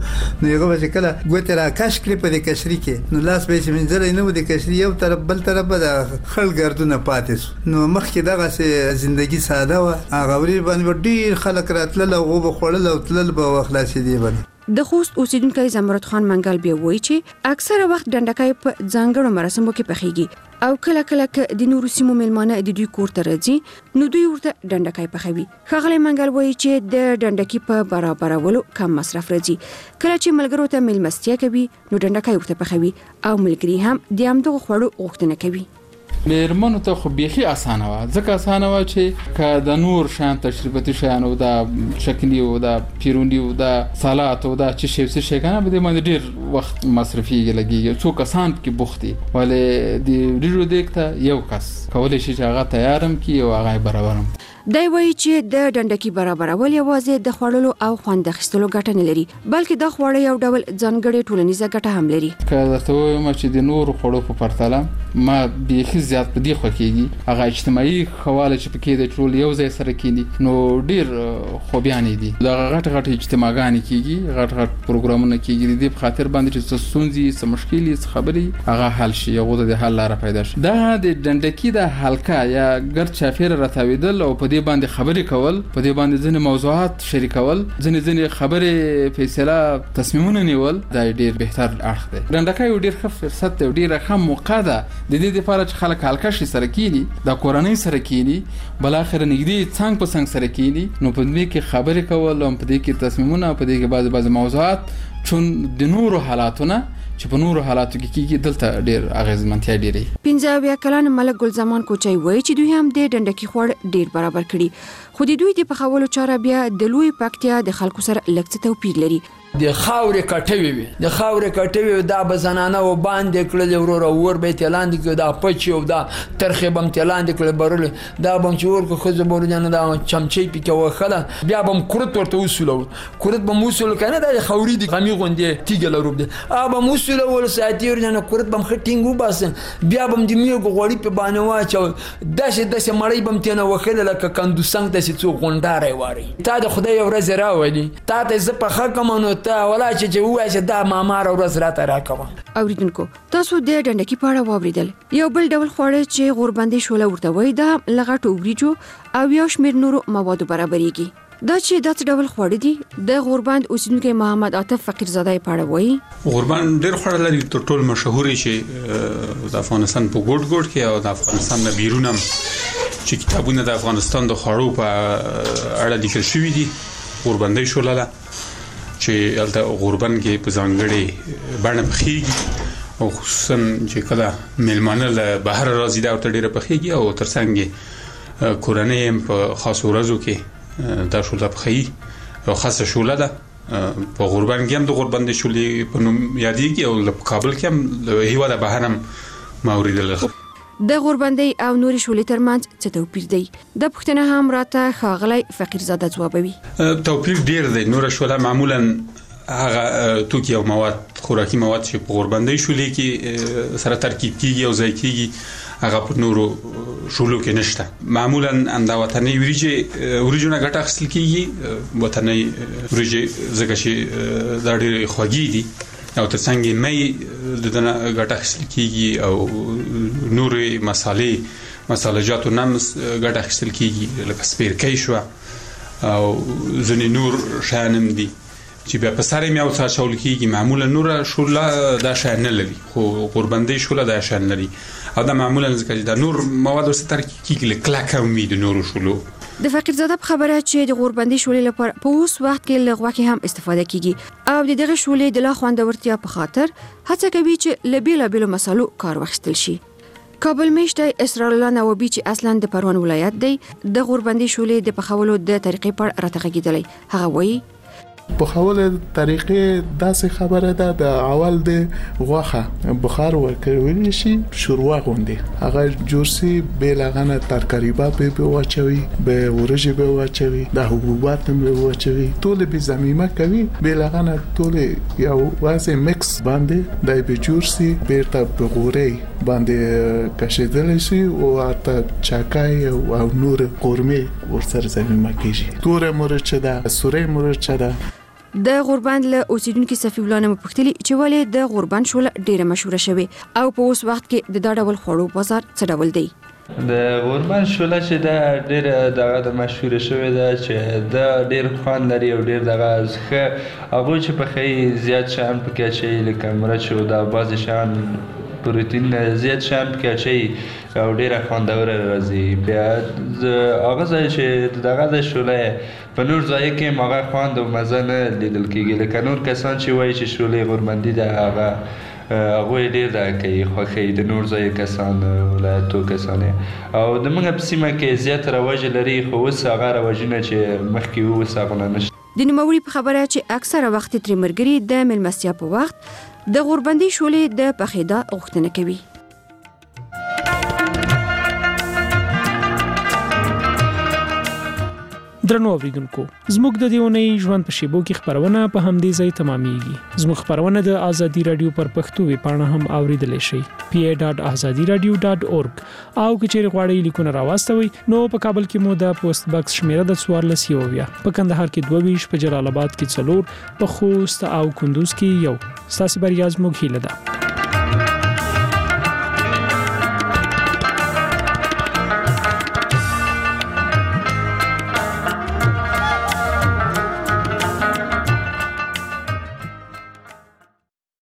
نو یو به کله ګوت را کش کړی په دې کشري کې نو لاس به چې منځل نه و د کشري یو طرف بل طرف به د خل ګردونه پاتې سو نو مخکې دغه سه ژوندۍ ساده و هغه وري باندې ډیر خلک راتلل او به خړل او تلل به واخلاصي دی باندې د خوست اوسیدونکو زمرد خان منګل بیا وایي چې اکثره وخت ډنډکای په ځانګړو مراسمو کې پخېږي او کله کله ک د نورو سیمو ملمانه د دوی کور ته راځي نو دوی ورته ډنډکای پخوي ښاغلی منګل وایي چې د ډنډکی په برابرولو کم مصرف راځي کله چې ملګرو ته ملمستیا کوي نو ډنډکای ورته پخوي او ملګری هم د همدغه خوړو غوښتنه کوي میرمنو ته خو بیخي اسانه و ځکه اسانه و چې که د نور شان تشریفاتي شیان او د چکنی او د پیرونی او د سالات او د چې شی څه شي کنه به د باندې ډیر وخت مصرفي لګي څو کسان کې بوختي ولې د ډیرو دکته یو کس کولای شي چې هغه تیارم کی او هغه برابرم دی وایي چې د ډنډکی برابرول یوازې د خوړلو او خوند اخیستلو ګټه نه لري بلکې د خوړو یو ډول ځانګړې ټولنیزه ګټه هم لري که درته وایم چې د نور خوړو په پرتله ما بیخي زیات په دې خوښیږي هغه اجتماعي خواله چې پکې د ټول یو ځای سره کینی نو ډیر خوبیان دي دا غټ غټ اجتماعګانی کیږي غټ غټ پروګرامونه کیږي د خاطر باندې چې سونځي سم مشکلي خبري هغه حل شي هغه د حل لاره پیدا شي دا د ډنډکی د حلقه یا ګرد چافیر راتاویدل او په دې باندې خبرې کول په دې باندې ځینې موضوعات شریکول ځینې ځینې خبرې فیصله تصمیمونه نیول دا ډیر بهتر اړخ دی ډنډکی ډیر ښه فرصت دی ډیر ښه موقع ده د دې لپاره چې خلک حلقه شي سره کینی د کورنۍ سره کینی بل اخر نږدې څنګه په څنګه سره کینی نو په دې کې خبرې کول او په دې کې تصمیمونه په دې کې بعض بعض موضوعات چون د نورو حالاتونه چې په نورو حالاتو کې کېږي دلته ډېر اغېزمنتیا ډېرې پنځه اویا کلن ملک ګل زمان کوچای وایي چې دوی هم د ډنډکی خوړ ډېر برابر کړي خو د دوی د پخولو چاره بیا د لوی پکتیا د خلکو سره لږ څه توپیر لري د خاورې کټوي وي د خاورې کټوي دا به زنانه و باندې کړل وروره ور به تلاند کې دا پچ او دا ترخې بم تلاند کړل برل دا بم چې ورکو خزه بورجن دا چمچي پکې وخله بیا بم کورت ورته وسولو کورت بم وسول کنه دا خوري دي غمي غوندې تیګل روب دي ا بم وسول ول ساتي ورجن کورت بم خټینګو باس بیا بم د میو غوړی په باندې واچو داسې داسې مړی بم تنه وخله لکه کندو څنګه داسې څو غونډاره واري تا د خدای ورځ راوړي تا ته ز په حکمونو ته ولا چې چې وای چې دا مامار ورځ راته راکوه اوریدونکو تاسو د ډنډکی په اړه واوریدل یو بل ډول خوړ چې غوربندي شوله ورته وای دا لغټو وریجو او یو شمیر نورو موادو برابرېږي دا چې دات ډول خوړ دي د غوربند اوسیدونکو محمد عاطف فقیرزاده په اړه وای غوربند ډېر خوړ لري تر ټول مشهوري چې د افغانستان په ګوټ ګوټ کې او د افغانستان نه بیرون هم چې کتابونه د افغانستان د خوړو په اړه لیکل شوي دي غوربندي شوله چې الته غوربند کې په ځانګړي باندې پخېږي او خصوصا چې کله ملمانه له بهر راځي دا ورته ډېره پخېږي او ترڅنګ کورنۍ هم په خاص ورځو کې دا شوله پخېږي او خاصه شوله ده په غوربند کې هم د غوربند شولې په نوم یادېږي او په کابل کې هم هیوا د بهر هم موریدل د غوربندي او نوري شولې ترمنځ څه توپیر دی د پښتنه هم راته خاغلی فقیرزاده جوابوي توپیر ډیر دی نور شوله معمولا هغه توکي او مواد خوراکي مواد چې په غوربندي شولې کې سره ترکیب کیږي او ځای کیږي هغه په نورو شولو کې نشته معمولا انده وطني وریجه وریجونه ګټه اخیستل کیږي وطني وریجه زګه چې دا ډېر خوږی دي او ترڅنګ مې د دنه ګټه اخیستل کیږي او نورې مصالې مصالحجاتو نم ګټه اخیستل کیږي لکه سپیرکۍ شو او ځینې نور شانم دي چې بیا په سره مې او څه شول کیږي معمولا نور شوله دا شان نه لري خو غوربندي شوله دا شان لري او دا معمولا ځکه دا نور مواد سره ترکیب کیږي کلکه امید نور شولو د فقیرزاده په خبره چې د غوربندي شولې لپاره په اوس وخت کې لغوکه هم استفاده کیږي او د دغه شولې د لا خوندورتیا په خاطر هڅه کوي چې لبیلا بیلو مسالو کار واخیستل شي کابل میشته اسرار الله نوابی چې اصلا د پروان ولایت دی د غوربندي شولې د پخولو د طریقې پر راتغږیدلی هغه وایي په خول طریقې داسې خبره ده د اول د غوخه بخار ورکول شي شوروا غوندي هغه جورسي به لغنه ترکاری به به واچوي به ورجه به واچوي د حبوبات به واچوي ټول به زميمه کوي به لغنه ټول یو واسه مکس باندې دای به جورسي بیرته په غوري باندې کشیدل شي او اته چاکای او نور قورمه ورسره زميمه کیږي تور مرچ ده سورې مرچ ده د غوربند له اوسیدونکو صفی الله نه پوښتنه چې ولې د غوربند شوله ډیره مشهور شوه او په اوس وخت کې د دا ډول خوړو بازار څه ډول دی؟ د غوربند شوله چې دا ډیره دغه د مشهور شوې ده چې دا ډیر خوند لري او ډیر دغه ښه هغه چې په خې زیات شان پکې چې لکه مرچ او دا بعض شان پروتین زیات شان پکې چې او ډیره خوندوره راځي. بیا هغه ځای چې دغه د شوله په نور ځای کې ماغه خوند او مزه نه لیدل کېږي لکه نور کسان چې وایي چې شوله غوربندي ده هغه هغه ډیر دا کوي خوښي د نور ځای کسان ولایتو کسان او د موږ په سیمه کې زیات رواج لري خو اوس هغه رواجونه چې مخکې وو اوس هغه نشته. د نوموړي په خبره چې اکثره وخت ترې مرګري د ملمستیا په وخت د غوربندي شولې د پخېدا غوښتنه کوي. درنو اوریدونکو زموږ د دیونی ژوند په شیبو کې خبرونه په همدې ځای تمامېږي. زموږ خبرونه د ازادي رادیو پر پښتو وی پاڼه هم اوریدل شي پی ای ډاټ ازادي رادیو ډاټ اورګ او کچېر غواړئ لیکونه راوستوي نو په کابل کې مو د پوسټ باکس شمیره د څوارلس یوویا په کندهار کې دوه ویشت په جلال آباد کې څلور په خوست او کندوز کې یو. ستاسو بریا زموږ هیله ده.